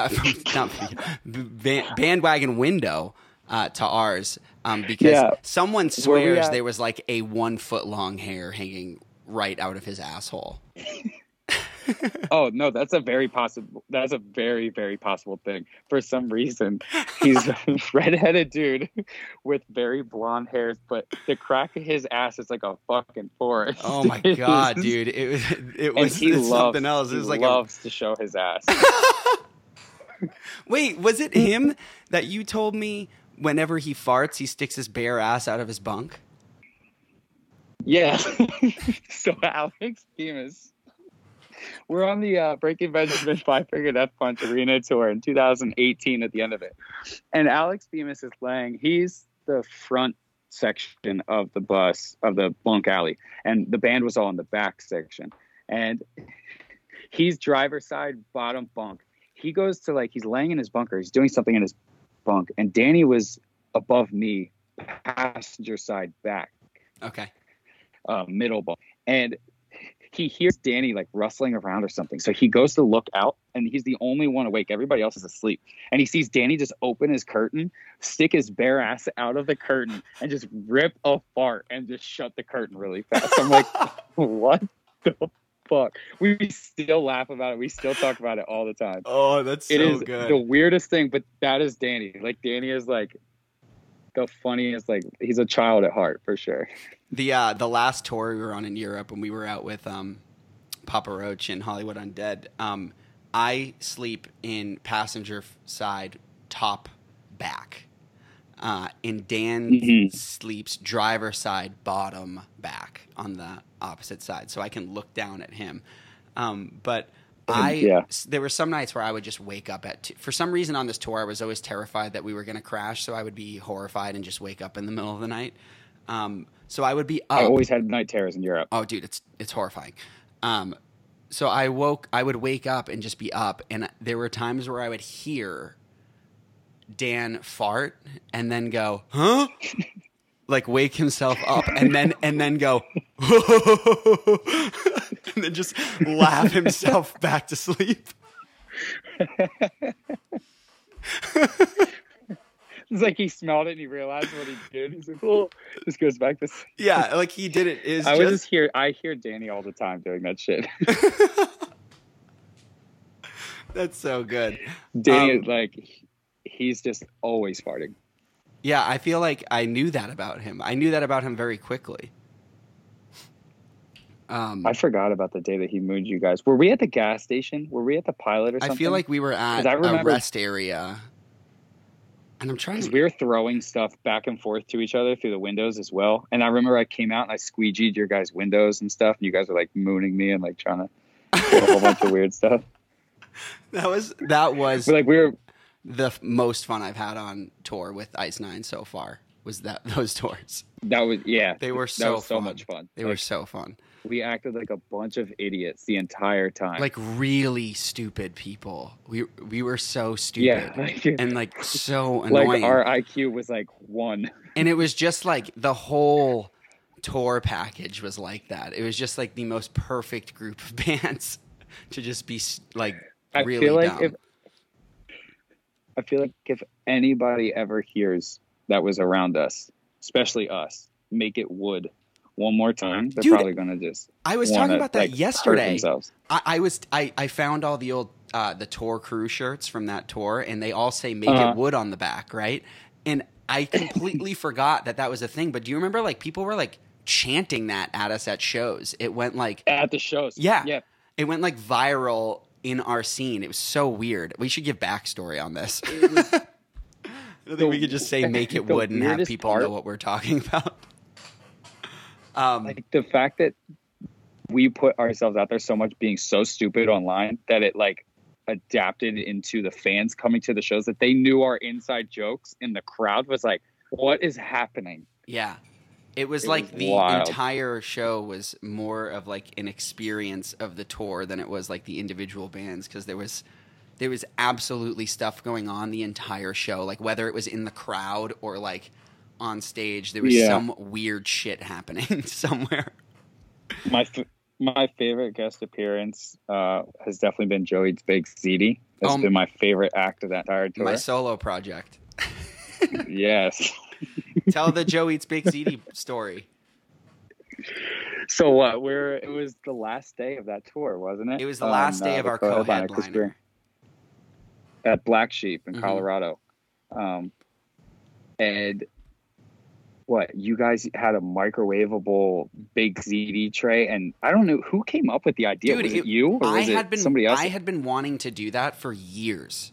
bandwagon window to ours, because someone swears there was like a 1 foot long hair hanging right out of his asshole. Oh no, that's a very very, very possible thing. For some reason, he's a redheaded dude with very blonde hairs, but the crack of his ass is like a fucking forest. Oh my god, dude! It was something else. It was like loves to show his ass. Wait, was it him that you told me whenever he farts, he sticks his bare ass out of his bunk? Yeah. So Alex Bemis, we're on the Breaking Benjamin Five Finger Death Punch Arena tour in 2018 at the end of it. And Alex Bemis is he's the front section of the bus, of the bunk alley. And the band was all in the back section. And he's driver's side, bottom bunk. He goes to he's laying in his bunker. He's doing something in his bunk. And Danny was above me, passenger side back. Okay. Middle bunk. And he hears Danny rustling around or something. So he goes to look out, and he's the only one awake. Everybody else is asleep. And he sees Danny just open his curtain, stick his bare ass out of the curtain, and just rip a fart and just shut the curtain really fast. I'm like, what the fuck? We still laugh about it. We still talk about it all the time. Oh, that's It is the weirdest thing, but that is Danny. Danny is the funniest. He's a child at heart for sure. The last tour we were on in Europe, when we were out with Papa Roach and Hollywood Undead, I sleep in passenger side top back, and Dan sleeps driver side bottom back on the opposite side, so I can look down at him. But there were some nights where I would just wake up for some reason on this tour, I was always terrified that we were going to crash, so I would be horrified and just wake up in the middle of the night. So I would be up. I always had night terrors in Europe. Oh, dude, it's horrifying. So I would wake up and just be up, and there were times where I would hear Dan fart and then go, huh? Wake himself up and then go, and then just laugh himself back to sleep. It's he smelled it and he realized what he did. He's like, oh, just goes back to sleep. Yeah, he did it. I hear Danny all the time doing that shit. That's so good. Danny he's just always farting. Yeah, I feel like I knew that about him. I knew that about him very quickly. I forgot about the day that he mooned you guys. Were we at the gas station? Were we at the Pilot or something? I feel like we were at 'Cause I a remember- rest area. And I'm trying Because to... we were throwing stuff back and forth to each other through the windows as well. And I remember I came out and I squeegeed your guys' windows and stuff. And you guys were like mooning me and like trying to do a whole bunch of weird stuff. That was But like we were, the most fun I've had on tour with Ice Nine so far. Was those tours? that was, yeah. They were that so was so fun. much fun. They were so fun. We acted like a bunch of idiots the entire time. Like really stupid people. We were so stupid. Yeah, like- and like so annoying. like our IQ was like 1. And it was just like the whole tour package was like that. It was just like the most perfect group of bands to just be like I really feel like dumb. if anybody ever hears that was around us, especially us, make it wood one more time, they're Dude, probably gonna just. I was wanna, talking about that like, hurt yesterday. themselves. I found all the old the tour crew shirts from that tour, and they all say "Make It Wood" on the back, right? And I completely forgot that was a thing. But do you remember like people were like chanting that at us at shows? It went like At the shows. yeah, it went like viral in our scene. It was so weird. We should give backstory on this. I don't think we could just say "Make It the Wood" and have weirdest people part- know what we're talking about. Like the fact that we put ourselves out there so much being so stupid online that it like adapted into the fans coming to the shows, that they knew our inside jokes and the crowd was like, what is happening? Yeah. It was It like was the wild. entire show was more of like an experience of the tour than it was like the individual bands, because there was absolutely stuff going on the entire show, like whether it was in the crowd or like on stage, there was Yeah. some weird shit happening somewhere. My favorite guest appearance has definitely been Joey Big ZD. That's Oh, been my favorite act of that entire tour. My solo project. Yes. Tell the Joe Eats Baked Ziti story. So what? It was the last day of that tour, wasn't it? It was the last day of the our co-headliner, co-headliner. at Black Sheep in Mhm. Colorado. And what, you guys had a microwavable Big ZD tray, and I don't know who came up with the idea. Dude, was it you or was it somebody else? I had been wanting to do that for years.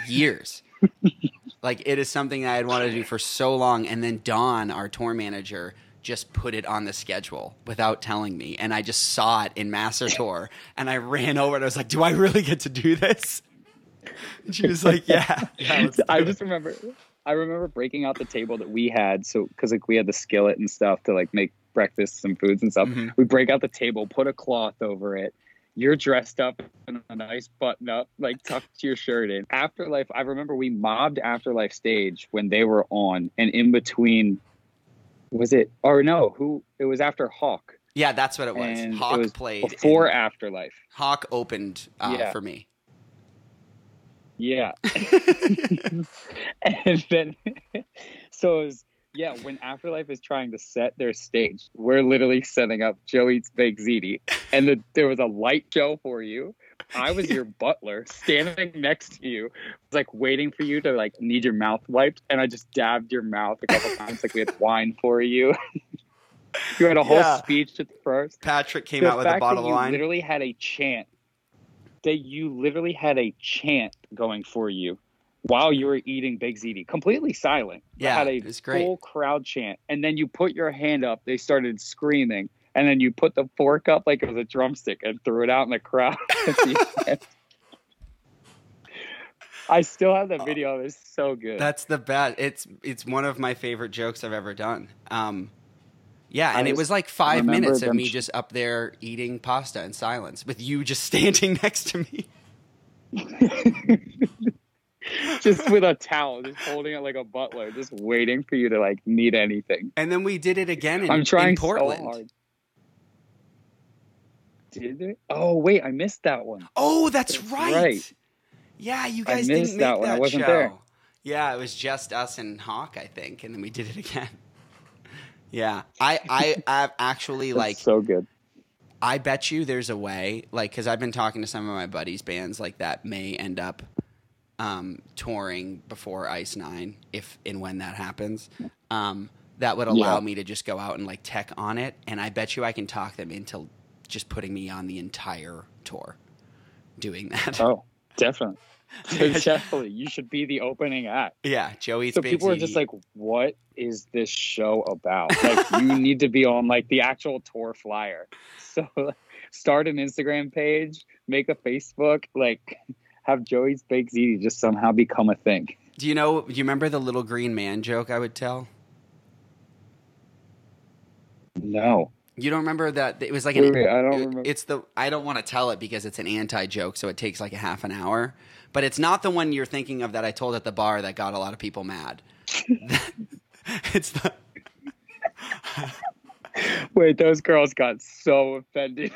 Like, it is something I had wanted to do for so long, and then Dawn, our tour manager, just put it on the schedule without telling me, and I just saw it in Master Tour, and I ran over and I was like, do I really get to do this? And she was like, yeah. Let's do I it." just remember breaking out the table that we had, so because like we had the skillet and stuff to like make breakfast and foods and stuff. Mhm. We break out the table, put a cloth over it. You're dressed up in a nice button up, like tucked your shirt in. Afterlife, I remember we mobbed Afterlife stage when they were on, and in between, was it or no? Who it was after Hawk. Yeah, that's what it was. And Hawk it was played. before and Afterlife. Hawk opened Yeah. for me. Yeah. And then, so it was, yeah, when Afterlife is trying to set their stage, we're literally setting up Joey's Big ZD, and there was a light show for you. I was your butler standing next to you, like waiting for you to like need your mouth wiped, and I just dabbed your mouth a couple times, like we had wine for you. You had a whole Yeah. speech at first. Patrick came The out with a fact bottle that of you wine. literally had a chant. That you literally had a chant going for you while you were eating Big ZD, completely silent. You Yeah, had a it was great. full crowd chant, and then you put your hand up. They started screaming, and then you put the fork up like it was a drumstick and threw it out in the crowd. I still have that video. It's so good. That's the best. It's one of my favorite jokes I've ever done. Yeah, and it was like 5 remember minutes of them me just up there eating pasta in silence with you just standing next to me. just with a towel, just holding it like a butler, just waiting for you to like need anything. And then we did it again I'm trying in Portland. so hard. Did it? Oh wait, I missed that one. Oh, that's That's right. right. Yeah, you I guys missed didn't make that one. I that wasn't show. there. Yeah, it was just us and Hawk, I think, and then we did it again. Yeah, I've actually That's like. so good. I bet you there's a way, like, because I've been talking to some of my buddies' bands, like, that may end up touring before Ice 9, if and when that happens, that would allow me to just go out and like tech on it. And I bet you I can talk them into just putting me on the entire tour doing that. Oh, definitely. Definitely. You should be the opening act. Yeah, Joe Eats So Big people are Z. just like, what is this show about? Like, you need to be on like the actual tour flyer. So start an Instagram page, make a Facebook, like have Joey's Big Z just somehow become a thing. Do you remember the little green man joke I would tell? No. You don't remember that? It was like Wait, I don't remember. It's I don't want to tell it because it's an anti-joke, so it takes like a half an hour. But it's not the one you're thinking of that I told at the bar that got a lot of people mad. It's the... Wait, those girls got so offended.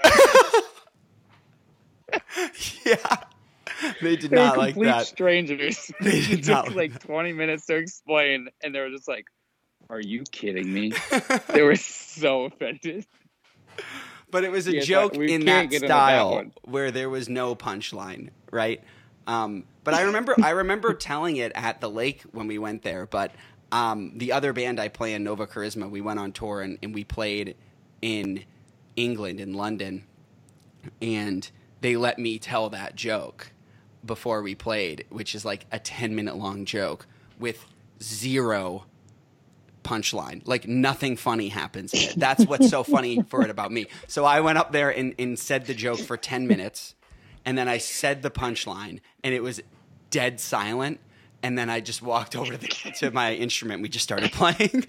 Yeah. They did They were not like complete that. strangers. They did It not took like like 20 minutes to explain, and they were just like, are you kidding me? They were so offended. But it was a Yeah, joke we in can't that get into that style one. where there was no punchline, right? But I remember telling it at the lake when we went there. But the other band I play in, Nova Charisma, we went on tour and we played in England, in London, and they let me tell that joke before we played, which is like a 10-minute long joke with zero punchline. Like nothing funny happens in it. That's what's so funny for it about me. So I went up there and said the joke for 10 minutes, and then I said the punchline, and it was dead silent. And then I just walked over to my instrument. And we just started playing.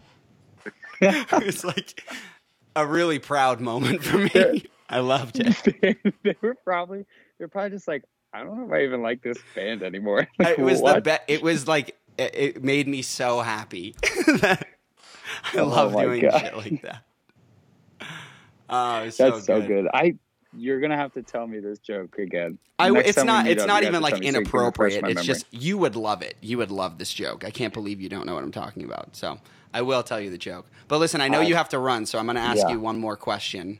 It was like a really proud moment for me. I loved it. they were probably just like, I don't know if I even like this band anymore. Like, It was what? It was like it made me so happy. That I Oh love my doing God. shit like that. Oh, it's That's so good. You're gonna have to tell me this joke again. Next It's time we not. meet It's up, not you have even to like tell me so you can refresh inappropriate. my It's memory. just you would love it. You would love this joke. I can't believe you don't know what I'm talking about. So I will tell you the joke. But listen, I know you have to run, so I'm going to ask you one more question,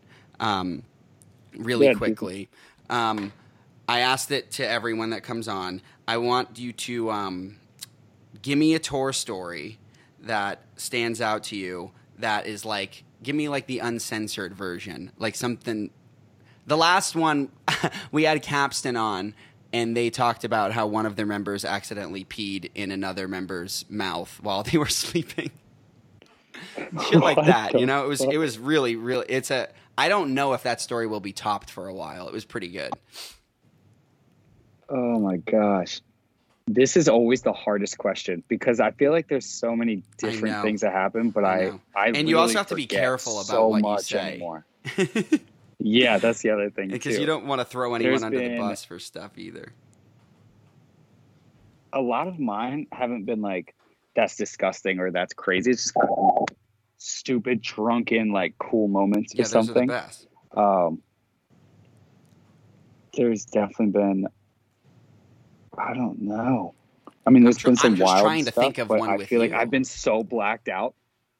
really Yeah, quickly. I asked it to everyone that comes on. I want you to give me a tour story that stands out to you. That is like, give me like the uncensored version, like something. The last one, we had Capstan on, and they talked about how one of their members accidentally peed in another member's mouth while they were sleeping. Shit like What that, the you know. It fuck? was really. I don't know if that story will be topped for a while. It was pretty good. Oh my gosh. This is always the hardest question because I feel like there's so many different know. things that happen, but I I know. and And you also have to be careful about so what you much say. anymore. Yeah, that's the other thing Because too. you don't want to throw anyone There's under the been- bus for stuff either. A lot of mine haven't been like that's disgusting or that's crazy. It's just kind of stupid, drunken, like cool moments Yeah, or those are the something. best. There's definitely been. I don't know. I mean, there's been some I'm just wild trying to stuff, think of but one I with feel like you. I've been so blacked out.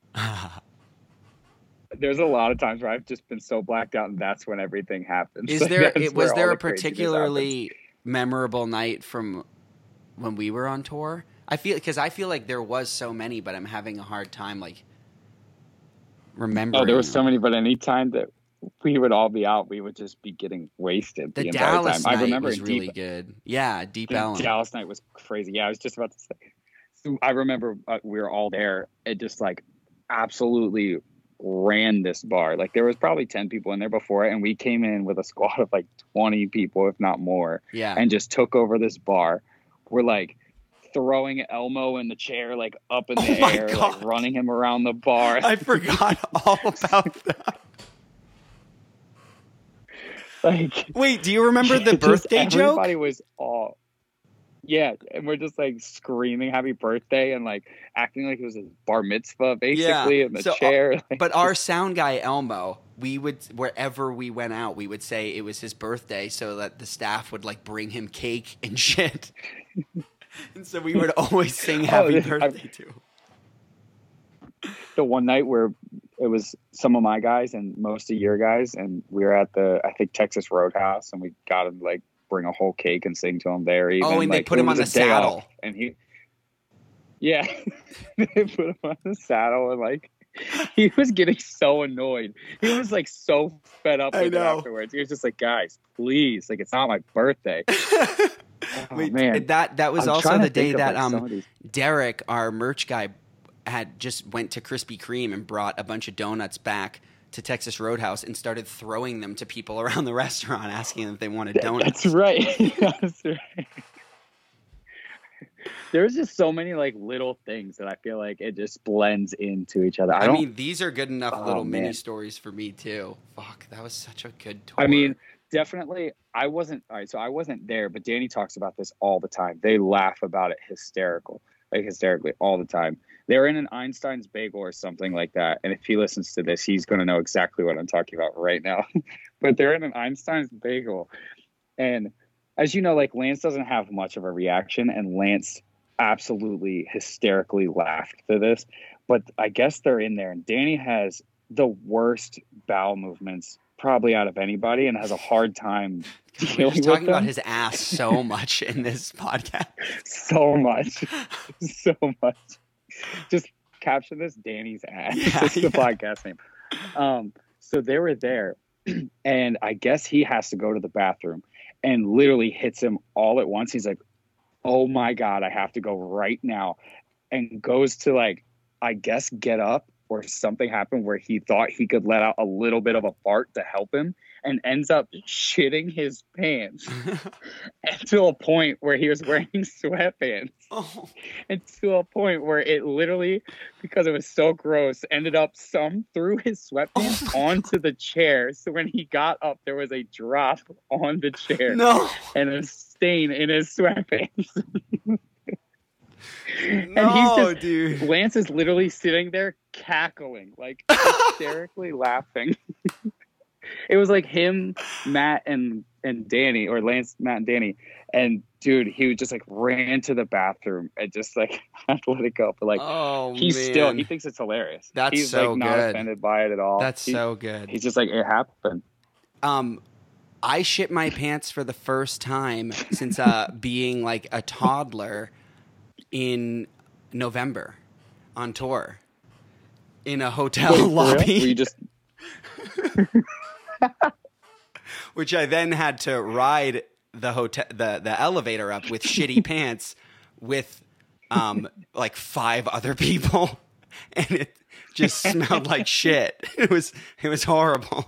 There's a lot of times where I've just been so blacked out, and that's when everything happens. Is Like, there that's was where there all a the craziness particularly memorable night from when we were on tour? I feel like there was so many, but I'm having a hard time like remembering. Oh, there were so them. many, but anytime that we would all be out, we would just be getting wasted the The entire Dallas time. night I remember was in really Deep, good. Yeah, Deep the Ellum. Dallas night was crazy. Yeah, I was just about to say. So I remember we were all there. It just like absolutely ran this bar. Like there was probably 10 people in there before it, and we came in with a squad of like 20 people, if not more, Yeah. and just took over this bar. We're like throwing Elmo in the chair, like up in the Oh my air, like God. running him around the bar. I forgot all about that. Like, Wait, do you remember the just birthday joke? Everybody was all, yeah, and we're just like screaming happy birthday and like acting like it was a bar mitzvah basically in the So, chair. Like, But our sound guy Elmo, we would wherever we went out, we would say it was his birthday, so that the staff would like bring him cake and shit. And so we would always sing happy birthday to him. the one night where it was some of my guys and most of your guys, and we were at the I think Texas Roadhouse, and we got in like bring a whole cake and sing to him there. Even. Oh, and they like, put it him on was the a day off, saddle. and they put him on the saddle, and like he was getting so annoyed. He was like so fed up I with it know. afterwards. He was just like, guys, please, like it's not my birthday. Oh, Wait, man. that was I'm also trying to the day think of, that like, some of these- Derek, our merch guy, had just went to Krispy Kreme and brought a bunch of donuts back to Texas Roadhouse and started throwing them to people around the restaurant, asking them if they wanted donuts. That's right. That's right. There's just so many like little things that I feel like it just blends into each other. I mean, these are good enough Oh, little mini man. stories for me too. Fuck, that was such a good tour. I mean, definitely. I wasn't so I wasn't there, but Danny talks about this all the time. They laugh about it hysterically all the time. They're in an Einstein's Bagel or something like that, and if he listens to this, he's going to know exactly what I'm talking about right now. But they're in an Einstein's Bagel, and as you know, like Lance doesn't have much of a reaction, and Lance absolutely hysterically laughed to this. But I guess they're in there, and Danny has the worst bowel movements probably out of anybody, and has a hard time we're dealing just with talking about them. his ass so much in this podcast. So much. So much. Just caption this Danny's ass. Yeah, That's the yeah. podcast name. So they were there, and I guess he has to go to the bathroom, and literally hits him all at once. He's like, oh my God, I have to go right now. And goes to like, I guess get up, or something happened where he thought he could let out a little bit of a fart to help him, and ends up shitting his pants and to a point where he was wearing sweatpants, Oh, and to a point where it literally, because it was so gross, ended up some threw his sweatpants onto the chair. So when he got up, there was a drop on the chair no. and a stain in his sweatpants. No, dude. Lance is literally sitting there cackling, like hysterically laughing. It was like him, Matt, and Danny, or Lance, Matt, and Danny. And dude, he just like ran to the bathroom and just like had to let it go. But like, Oh, he man. thinks it's hilarious. That's he's so like not good. offended by it at all. That's so good. He's just like, it happened. I shit my pants for the first time since being like a toddler in November on tour in a hotel Wait, for real? lobby. Were you just Which I then had to ride the hotel, the elevator up with shitty pants with like 5 other people, and it just smelled like shit. It was horrible.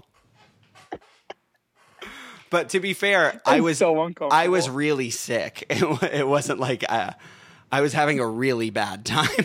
But to be fair, I was so uncomfortable. I was really sick. It wasn't like I was having a really bad time.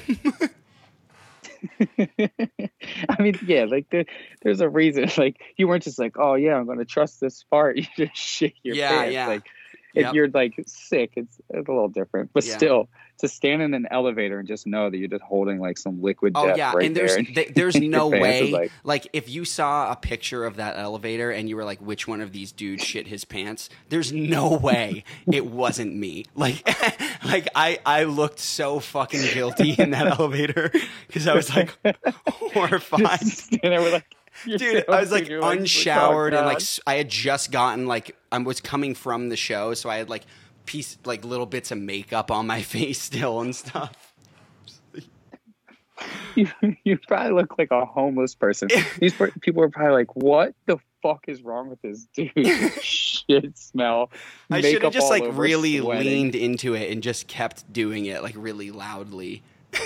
I mean, yeah, like there's a reason. Like you weren't just like, oh yeah, I'm gonna trust this fart. You just shit your pants. Yeah. Like if Yep. you're like sick, it's a little different. But Yeah. still, to stand in an elevator and just know that you're just holding like some liquid Oh death yeah, right and there's there. there's in your no pants is way. Like if you saw a picture of that elevator and you were like, which one of these dudes shit his pants? There's no way it wasn't me. Like like I looked so fucking guilty in that elevator because I was like horrified. Just stand there with like. your Dude, tail I was like between your legs, unshowered oh, and like God. I had just gotten like I was coming from the show, so I had like little bits of makeup on my face still and stuff. You probably look like a homeless person. These people are probably like, "What the fuck is wrong with this dude?" Shit smell. I should have makeup just all like over, really sweating. leaned into it and just kept doing it like really loudly.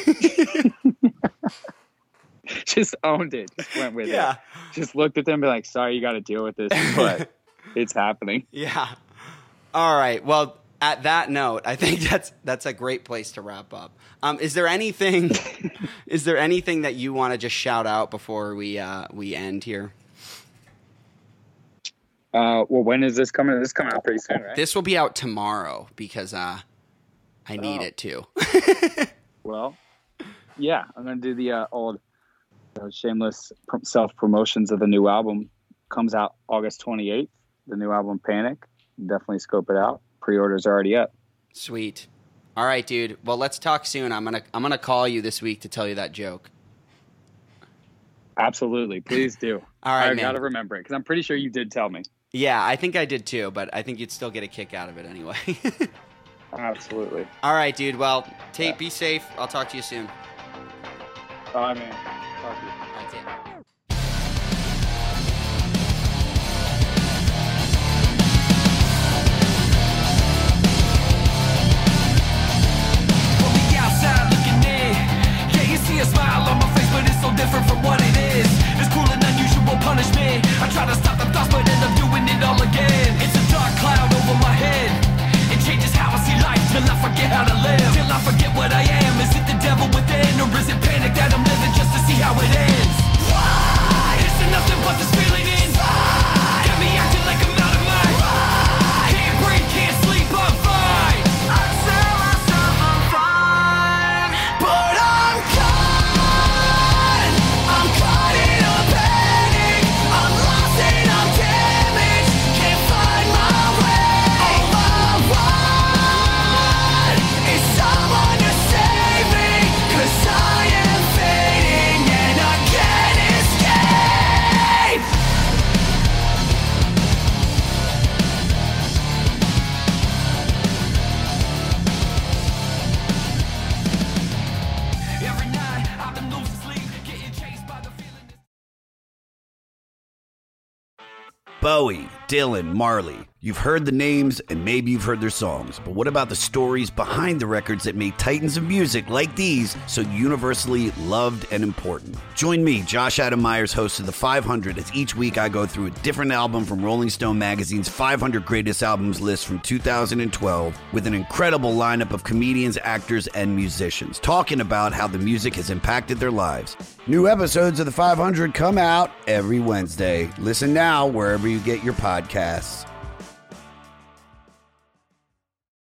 Just owned it. Just went with Yeah. it. Just looked at them and be like, "Sorry, you got to deal with this, but it's happening." Yeah. All right. Well, at that note, I think that's a great place to wrap up. Is there anything that you want to just shout out before we end here? Well, when is this coming? This is coming out pretty soon, right? This will be out tomorrow because I need Oh. it to. Well, yeah, I'm gonna do the old shameless self promotions of the new album. Comes out August 28th. The new album, Panic. Definitely scope it out. Pre-orders are already up. Sweet. All right, dude. Well, let's talk soon. I'm gonna call you this week to tell you that joke. Absolutely, please do. All right, I man. gotta remember it because I'm pretty sure you did tell me. Yeah, I think I did too, but I think you'd still get a kick out of it anyway. Absolutely. All right, dude. Well, Tate, be safe. I'll talk to you soon. Bye, man. Talk to you. All right, Tate. From the outside looking in, yeah, you see a smile on my face, but it's so different from what it is. It's cruel and unusual punishment. I try to stop the thoughts, but end up doing it all again. It's a dark cloud over my head. It changes how I see life till I forget how to live. Till I forget what I am. Is it the devil within, or is it panic that I'm living just to see how it ends? Why? It's nothing but this feeling inside. Got me acting like I'm out of my mind. Can't breathe, can't sleep, I'm fine. I tell myself I'm fine, but I'm caught. I'm caught in a panic. I'm lost and I'm damaged. Can't find my way. All I want is someone to save me, 'cause I am fading and I can't escape. Every night I've been losing sleep, getting chased by the feeling. Bowie, Dylan, Marley. You've heard the names and maybe you've heard their songs, but what about the stories behind the records that made titans of music like these so universally loved and important? Join me, Josh Adam Myers, host of The 500, as each week I go through a different album from Rolling Stone magazine's 500 Greatest Albums list from 2012 with an incredible lineup of comedians, actors, and musicians, talking about how the music has impacted their lives. New episodes of The 500 come out every Wednesday. Listen now wherever you get your podcasts.